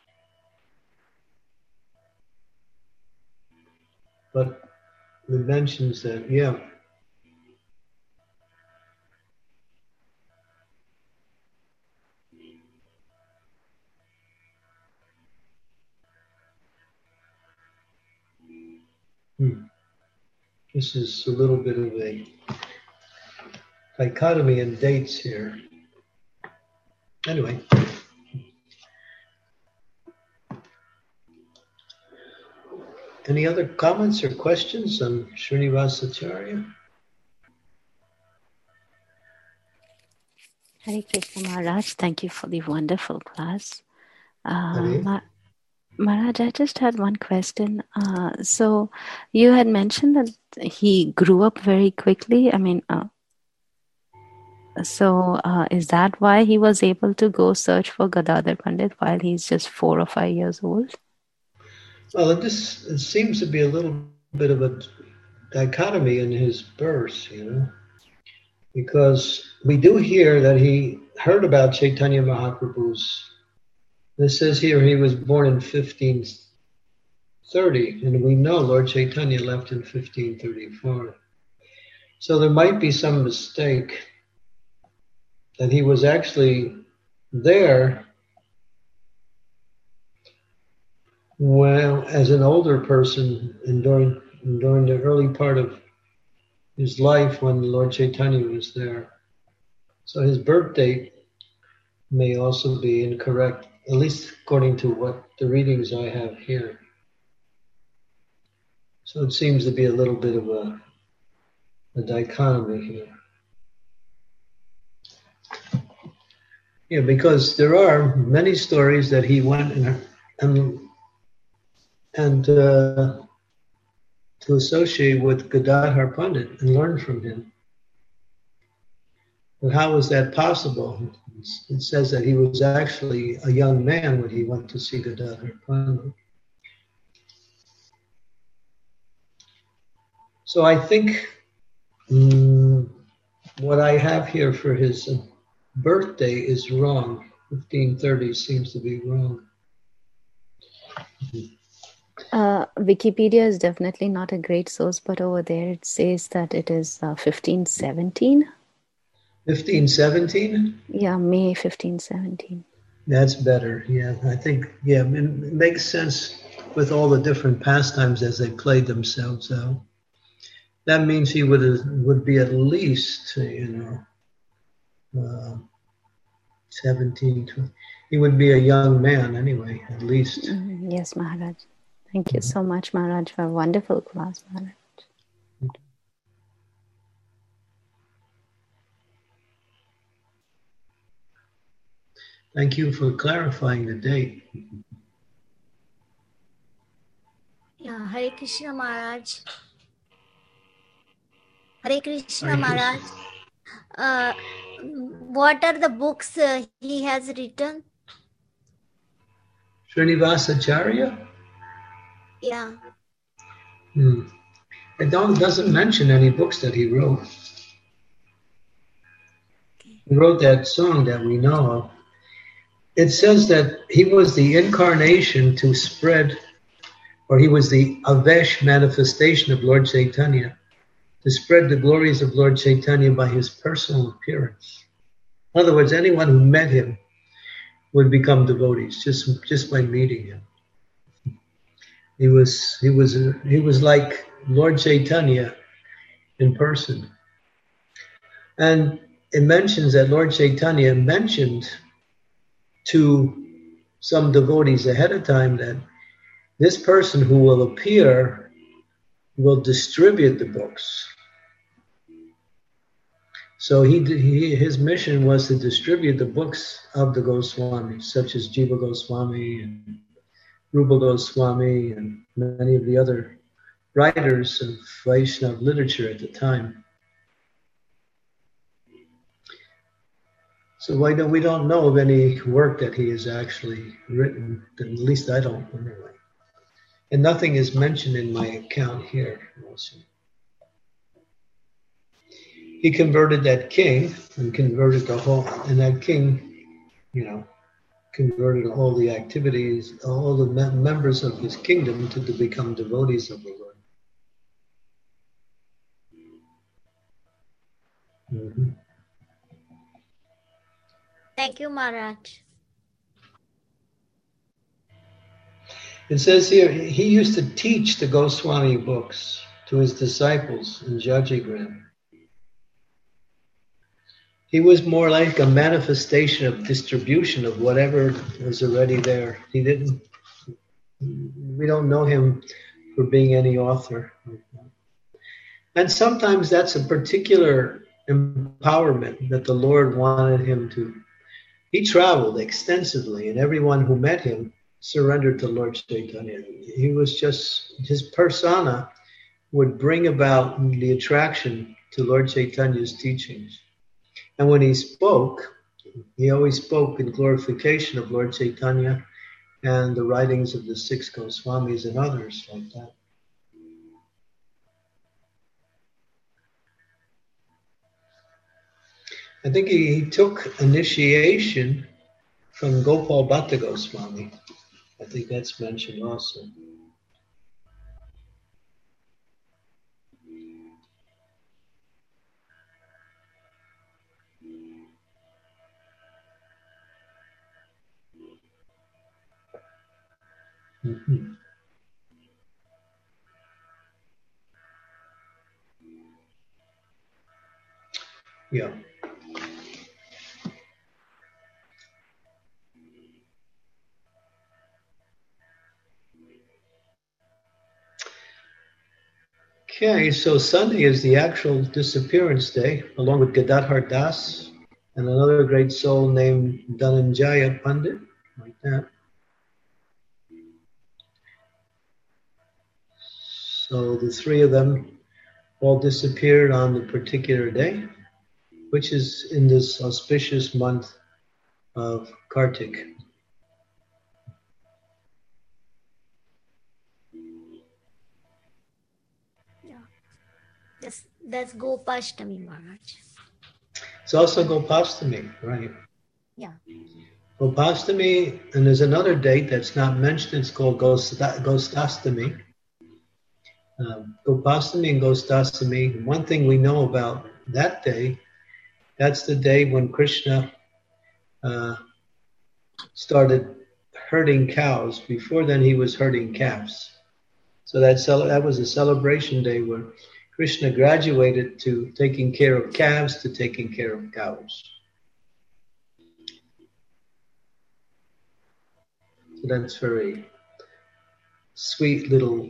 But it mentions that, yeah. This is a little bit of a dichotomy in dates here. Anyway. Any other comments or questions on Srinivasa Acharya? Hare Krishna Maharaj, thank you for the wonderful class. Maharaj, I just had one question. So you had mentioned that he grew up very quickly. I mean, is that why he was able to go search for Gadadhar Pandit while he's just 4 or 5 years old? Well, it seems to be a little bit of a dichotomy in his birth, because we do hear that he heard about Chaitanya Mahaprabhu's. This says here he was born in 1530, and we know Lord Chaitanya left in 1534. So there might be some mistake that he was actually there as an older person and during the early part of his life when Lord Chaitanya was there. So his birth date may also be incorrect, at least according to what the readings I have here. So it seems to be a little bit of a dichotomy here. Yeah, because there are many stories that he went and to associate with Gadadhar Pandit and learn from him. But how was that possible? It says that he was actually a young man when he went to see Gadadhar Pandit. So I think what I have here for his birthday is wrong. 1530 seems to be wrong. Wikipedia is definitely not a great source, but over there it says that it is 1517. 1517? Yeah, May 1517. That's better. Yeah, I think, it makes sense with all the different pastimes as they played themselves out. That means he would be at least, 17, 20. He would be a young man anyway, at least. Yes, Maharaj. Thank you so much, Maharaj, for a wonderful class, Maharaj. Thank you for clarifying the date. Yeah, Hare Krishna Maharaj. Hare Krishna Hare Maharaj. What are the books he has written? Srinivasacharya? Yeah. It doesn't mention any books that he wrote. He wrote that song that we know of. It says that he was the incarnation to spread, or he was the Avesh manifestation of Lord Chaitanya, to spread the glories of Lord Chaitanya by his personal appearance. In other words, anyone who met him would become devotees just by meeting him. He was like Lord Chaitanya in person. And it mentions that Lord Chaitanya mentioned to some devotees ahead of time that this person who will appear will distribute the books. So his mission was to distribute the books of the Goswamis, such as Jiva Goswami and Rupa Goswami and many of the other writers of Vaishnava literature at the time. So we don't know of any work that he has actually written, at least I don't anyway. And nothing is mentioned in my account here also. He converted that king and converted that king, converted all the activities, all the members of his kingdom to become devotees of the Lord. Mm-hmm. Thank you, Maharaj. It says here, he used to teach the Goswami books to his disciples in Jajigram. He was more like a manifestation of distribution of whatever was already there. We don't know him for being any author. And sometimes that's a particular empowerment that the Lord wanted him to. He traveled extensively, and everyone who met him surrendered to Lord Chaitanya. He was just, his persona would bring about the attraction to Lord Chaitanya's teachings. And when he spoke, he always spoke in glorification of Lord Chaitanya and the writings of the 6 Goswamis and others like that. I think he took initiation from Gopal Bhatta Goswami. I think that's mentioned also. Mm-hmm. Yeah. Okay, so Sunday is the actual disappearance day, along with Gadadhar Das and another great soul named Dhananjaya Pandit, like that. So the 3 of them all disappeared on the particular day, which is in this auspicious month of Kartik. That's Gopashtami, Maharaj. It's also Gopashtami, right? Yeah. Gopashtami, and there's another date that's not mentioned, it's called Gostashtami. Gopashtami and Gostashtami, one thing we know about that day, that's the day when Krishna started herding cows. Before then, he was herding calves. So that was a celebration day where Krishna graduated to taking care of calves to taking care of cows. So that's very sweet little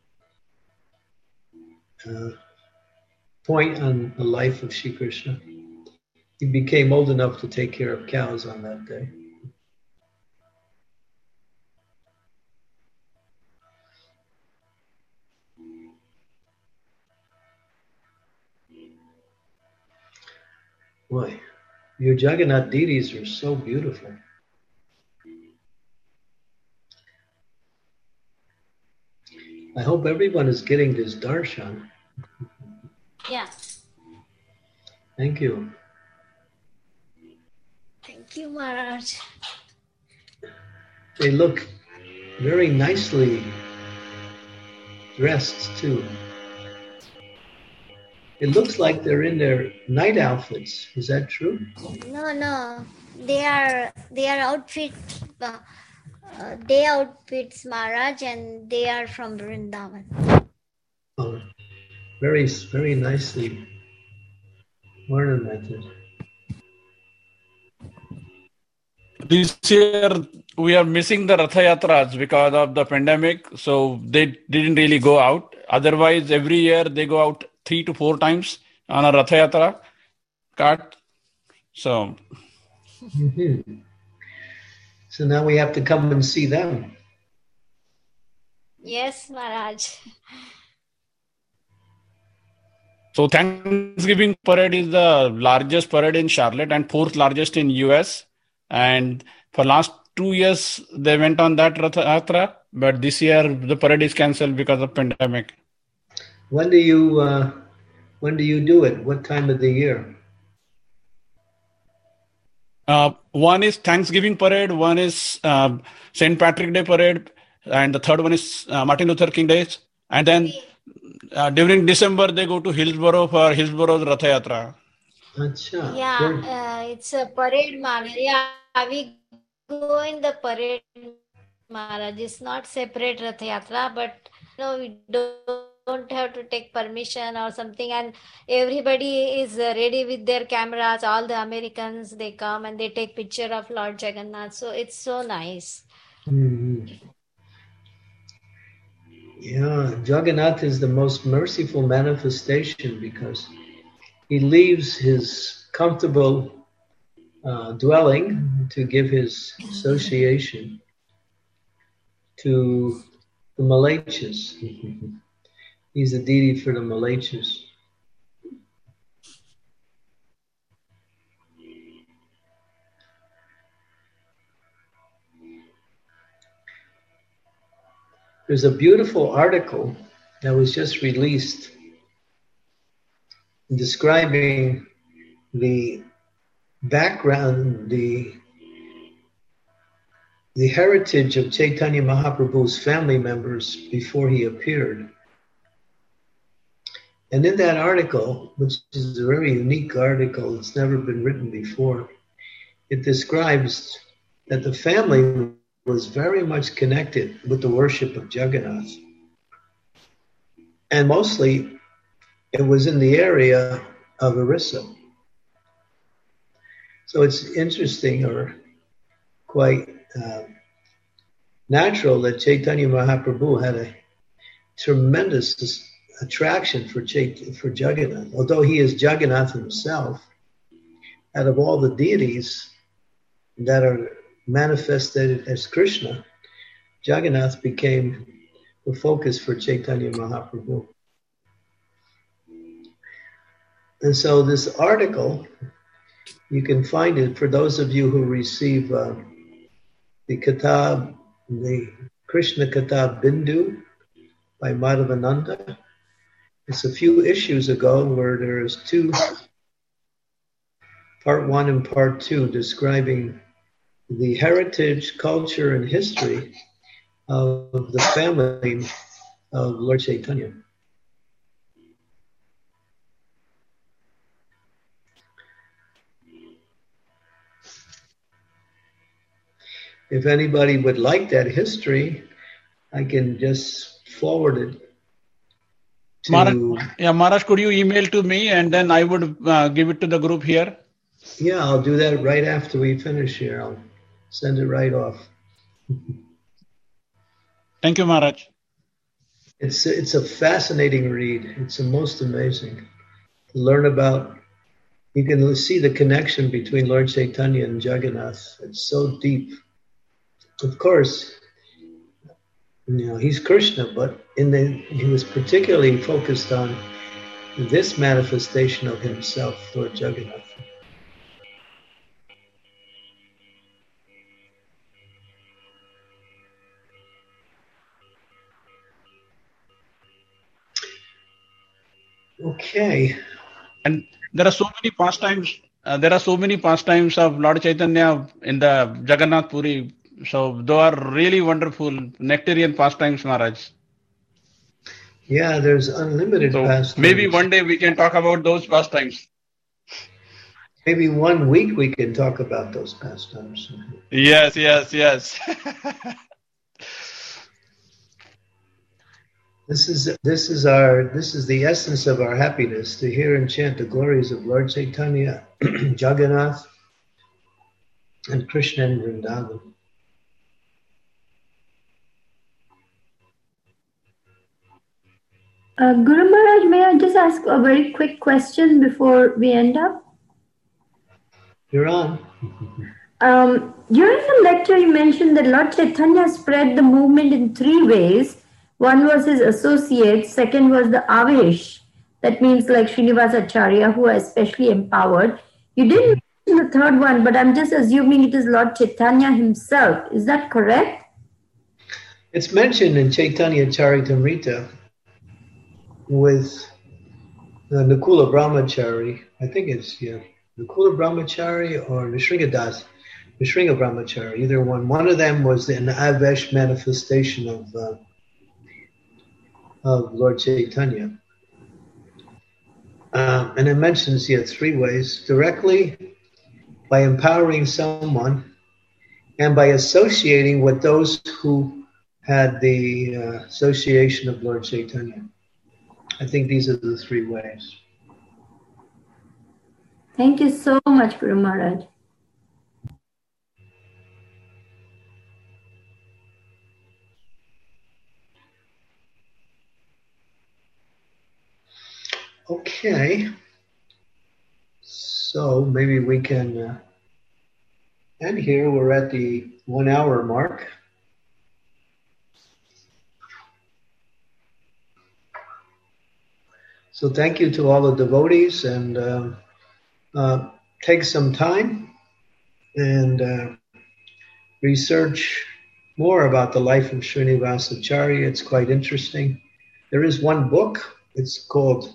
point on the life of Shri Krishna. He became old enough to take care of cows on that day. Boy, your Jagannath deities are so beautiful. I hope everyone is getting this darshan. Yeah. Thank you. Thank you, Maharaj. They look very nicely dressed too. It looks like they're in their night outfits. Is that true? No. They are outfit, day outfits, Maharaj, and they are from Vrindavan. Oh, very, very nicely ornamented. This year we are missing the Ratha Yatras because of the pandemic, so they didn't really go out. Otherwise, every year they go out 3 to 4 times on a Ratha Yatra cart. So, So now we have to come and see them. Yes, Maharaj. So Thanksgiving parade is the largest parade in Charlotte and 4th largest in US. And for last 2 years, they went on that Ratha Yatra, but this year the parade is cancelled because of pandemic. When do you do it? What time of the year? One is Thanksgiving parade, one is St. Patrick Day parade, and the third one is Martin Luther King Day. And then during December, they go to Hillsborough for Hillsborough's Ratha Yatra. Achha. Yeah, it's a parade, Maharaj. Yeah, we go in the parade, Maharaj. It's not separate Rath Yatra, but we don't have to take permission or something. And everybody is ready with their cameras. All the Americans, they come and they take picture of Lord Jagannath. So it's so nice. Mm-hmm. Yeah, Jagannath is the most merciful manifestation because he leaves his comfortable dwelling to give his association to the Malachas. He's a deity for the Malachas. There's a beautiful article that was just released describing the background, the heritage of Chaitanya Mahaprabhu's family members before he appeared. And in that article, which is a very unique article, it's never been written before, it describes that the family was very much connected with the worship of Jagannath. And mostly it was in the area of Orissa. So it's interesting or quite natural that Chaitanya Mahaprabhu had a tremendous attraction for Jagannath. Although he is Jagannath himself, out of all the deities that are manifested as Krishna, Jagannath became the focus for Chaitanya Mahaprabhu. And so this article, you can find it for those of you who receive the Kitab, the Krishna Kitab Bindu by Madhavananda. It's a few issues ago where there's part 1 and part 2, describing the heritage, culture, and history of the family of Lord Chaitanya. If anybody would like that history, I can just forward it to... Maharaj, could you email to me and then I would give it to the group here? Yeah, I'll do that right after we finish here. I'll send it right off. Thank you, Maharaj. It's a fascinating read. It's the most amazing. To learn about, you can see the connection between Lord Chaitanya and Jagannath. It's so deep. Of course, he's Krishna, but he was particularly focused on this manifestation of himself, Lord Jagannath. Okay. And there are so many pastimes. Of Lord Chaitanya in the Jagannath Puri. So they are really wonderful nectarian pastimes, Maharaj. Yeah, there's unlimited pastimes. Maybe one day we can talk about those pastimes. Maybe 1 week we can talk about those pastimes. Yes. This is the essence of our happiness, to hear and chant the glories of Lord Chaitanya, Jagannath, and Krishna and Vrindavan. Guru Maharaj, may I just ask a very quick question before we end up? You're on. During the lecture, you mentioned that Lord Chaitanya spread the movement in 3 ways. One was his associates, second was the Avesh. That means like Srinivasacharya, who are especially empowered. You didn't mention the third one, but I'm just assuming it is Lord Chaitanya himself. Is that correct? It's mentioned in Chaitanya Charitamrita with Nakula Brahmachari. I think it's Nakula Brahmachari or Nishringa Brahmachari, either one. One of them was an Avesh manifestation of Lord Chaitanya. And it mentions 3 ways: directly, by empowering someone, and by associating with those who had the association of Lord Chaitanya. I think these are the 3 ways. Thank you so much, Guru Maharaj. Okay. So maybe we can end here. We're at the 1 hour mark. So thank you to all the devotees, and take some time and research more about the life of Srinivasacharya. It's quite interesting. There is one book. It's called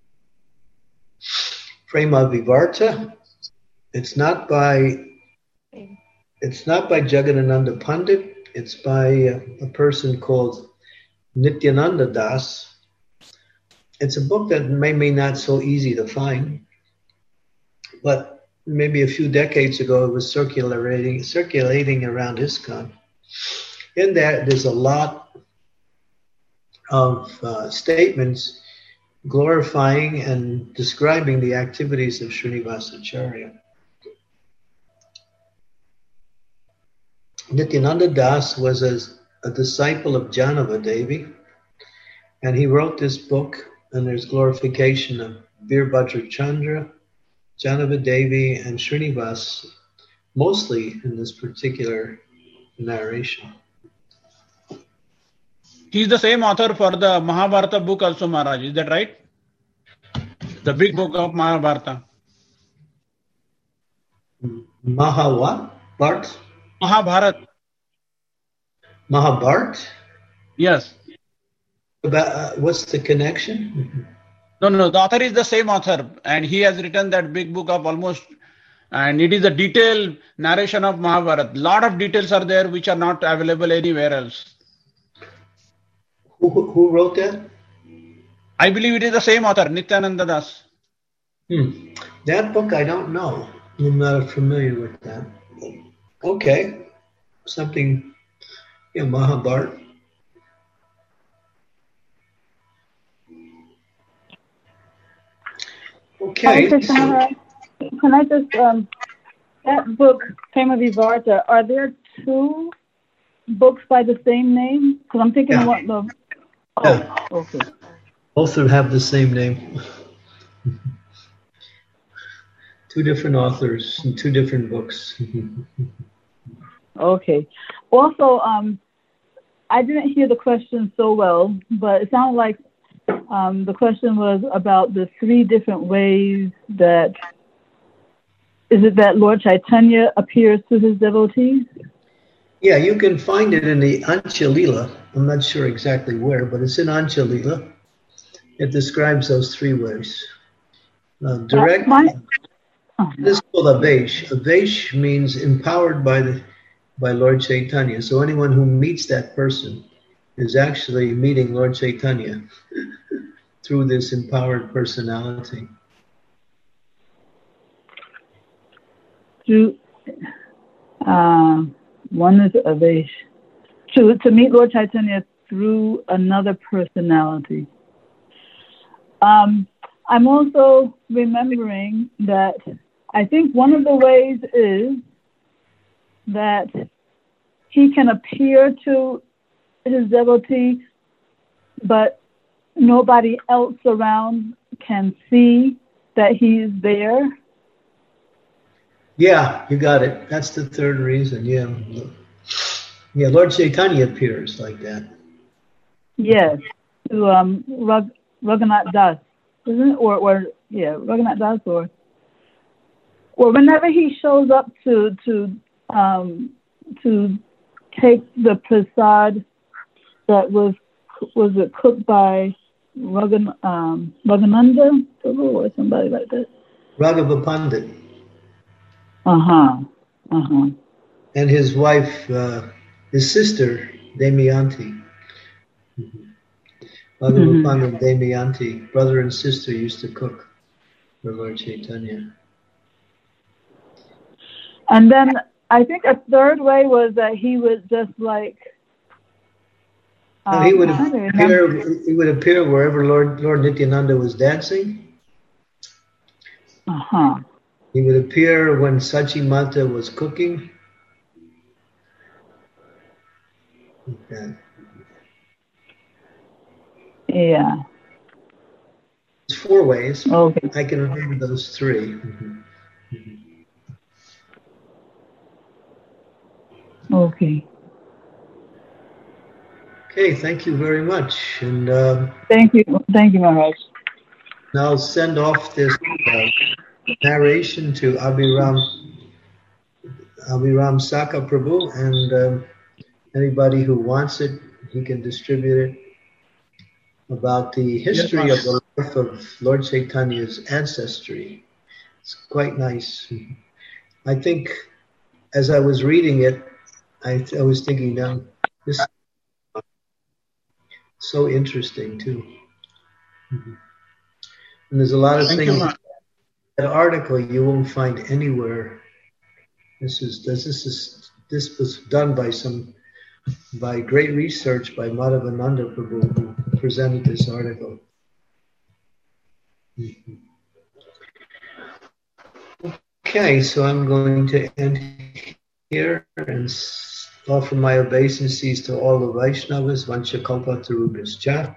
Prema Vivarta. It's not by Jagadananda Pandit. It's by a person called Nityananda Das. It's a book that may not so easy to find, but maybe a few decades ago it was circulating around ISKCON. In that, there's a lot of statements glorifying and describing the activities of Srinivasacharya. Nityananda Das was a disciple of Janava Devi, and he wrote this book, and there's glorification of Veerbhadra Chandra, Janava Devi, and Srinivas, mostly in this particular narration. He's the same author for the Mahabharata book also, Maharaj. Is that right? The big book of Mahabharata. Mahabharat? Mahabharat? Yes. What's the connection? No. The author is the same author, and he has written that big book of and it is a detailed narration of Mahabharata. Lot of details are there which are not available anywhere else. Who wrote that? I believe it is the same author, Nityananda Das. That book I don't know. I'm not familiar with that. Okay. Something, Mahabharata. Okay. Can I just that book, Prema Vivarta, are there 2 books by the same name? Because I'm thinking what the... Okay. Both have the same name. 2 different authors and 2 different books. Okay. Also, I didn't hear the question so well, but it sounded like the question was about the 3 different ways that... Is it that Lord Chaitanya appears to his devotees? Yeah, you can find it in the Ancha Lila. I'm not sure exactly where, but it's in Ancha Lila. It describes those three ways. Direct. This is called Avesh. Avesh means empowered by Lord Chaitanya. So anyone who meets that person is actually meeting Lord Chaitanya through this empowered personality. One is Avesh. To meet Lord Chaitanya through another personality. I'm also remembering that I think one of the ways is that he can appear to his devotee, but nobody else around can see that he's there. Yeah, you got it. That's the third reason. Yeah. Yeah, Lord Chaitanya appears like that. Yes, to Raghunath Das, isn't it? Or Raghunath Das, or whenever he shows up to take the prasad that was it cooked by Raghunanda or somebody like that. Raghava Pandit. And his wife, his sister, Damayanti. Raghava Pandit and Damayanti, brother and sister, used to cook for Lord Chaitanya. And then I think a third way was that he would just like he would appear wherever Lord Nityananda was dancing. He would appear when Sachi Mata was cooking. Okay. Yeah. It's 4 ways. Okay. I can remember those 3. Okay. Okay, thank you very much. And thank you, Maharaj. Now I'll send off this narration to Abhiram Saka Prabhu, and anybody who wants it, he can distribute it, about the history of the life of Lord Chaitanya's ancestry. It's quite nice. I think as I was reading it, I was thinking, now this is so interesting too. And there's a lot of things. That article you won't find anywhere. This was done by great research by Madhavananda Prabhu, who presented this article. Okay, so I'm going to end here and offer my obeisances to all the Vaishnavas, Vanchakalpa Tarubhascha.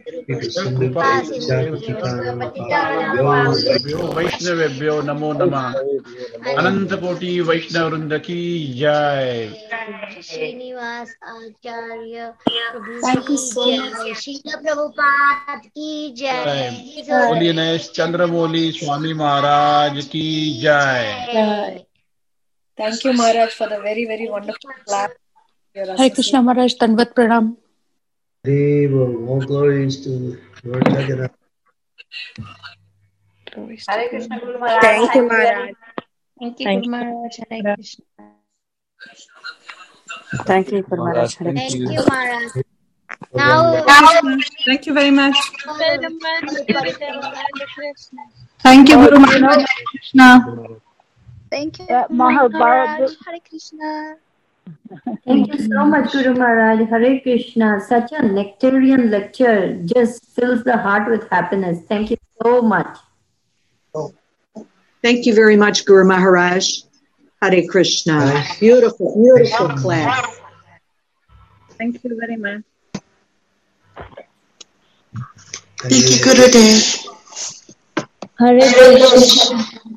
वैष्णवेभ्यो नमो नमः अनंत कोटि वैष्णव वृंद की जय श्रीनिवास आचार्य प्रभु की जय श्रील प्रभुपाद की जय बोलिए नरेश चंद्रमौली स्वामी महाराज की जय Thank you, Maharaj, for the very, very wonderful class. Hare Krishna, Maharaj. Dandavat Pranam. Deva, all glories to Lord Jagannath. Hare Krishna, Guru Maharaj. Thank you, Maharaj. Thank you, Guru Maharaj. Hare Krishna. Thank you, Guru Maharaj. Thank you, Maharaj. Now, thank you very much. Thank you, Guru Maharaj. Krishna. Thank you, Maharaj. Hare Krishna. Thank you so much, Guru Maharaj. Hare Krishna. Such a nectarian lecture just fills the heart with happiness. Thank you so much. Thank you very much, Guru Maharaj. Hare Krishna. Beautiful, beautiful class. Thank you very much. Thank you, Gurudev. Hare Krishna.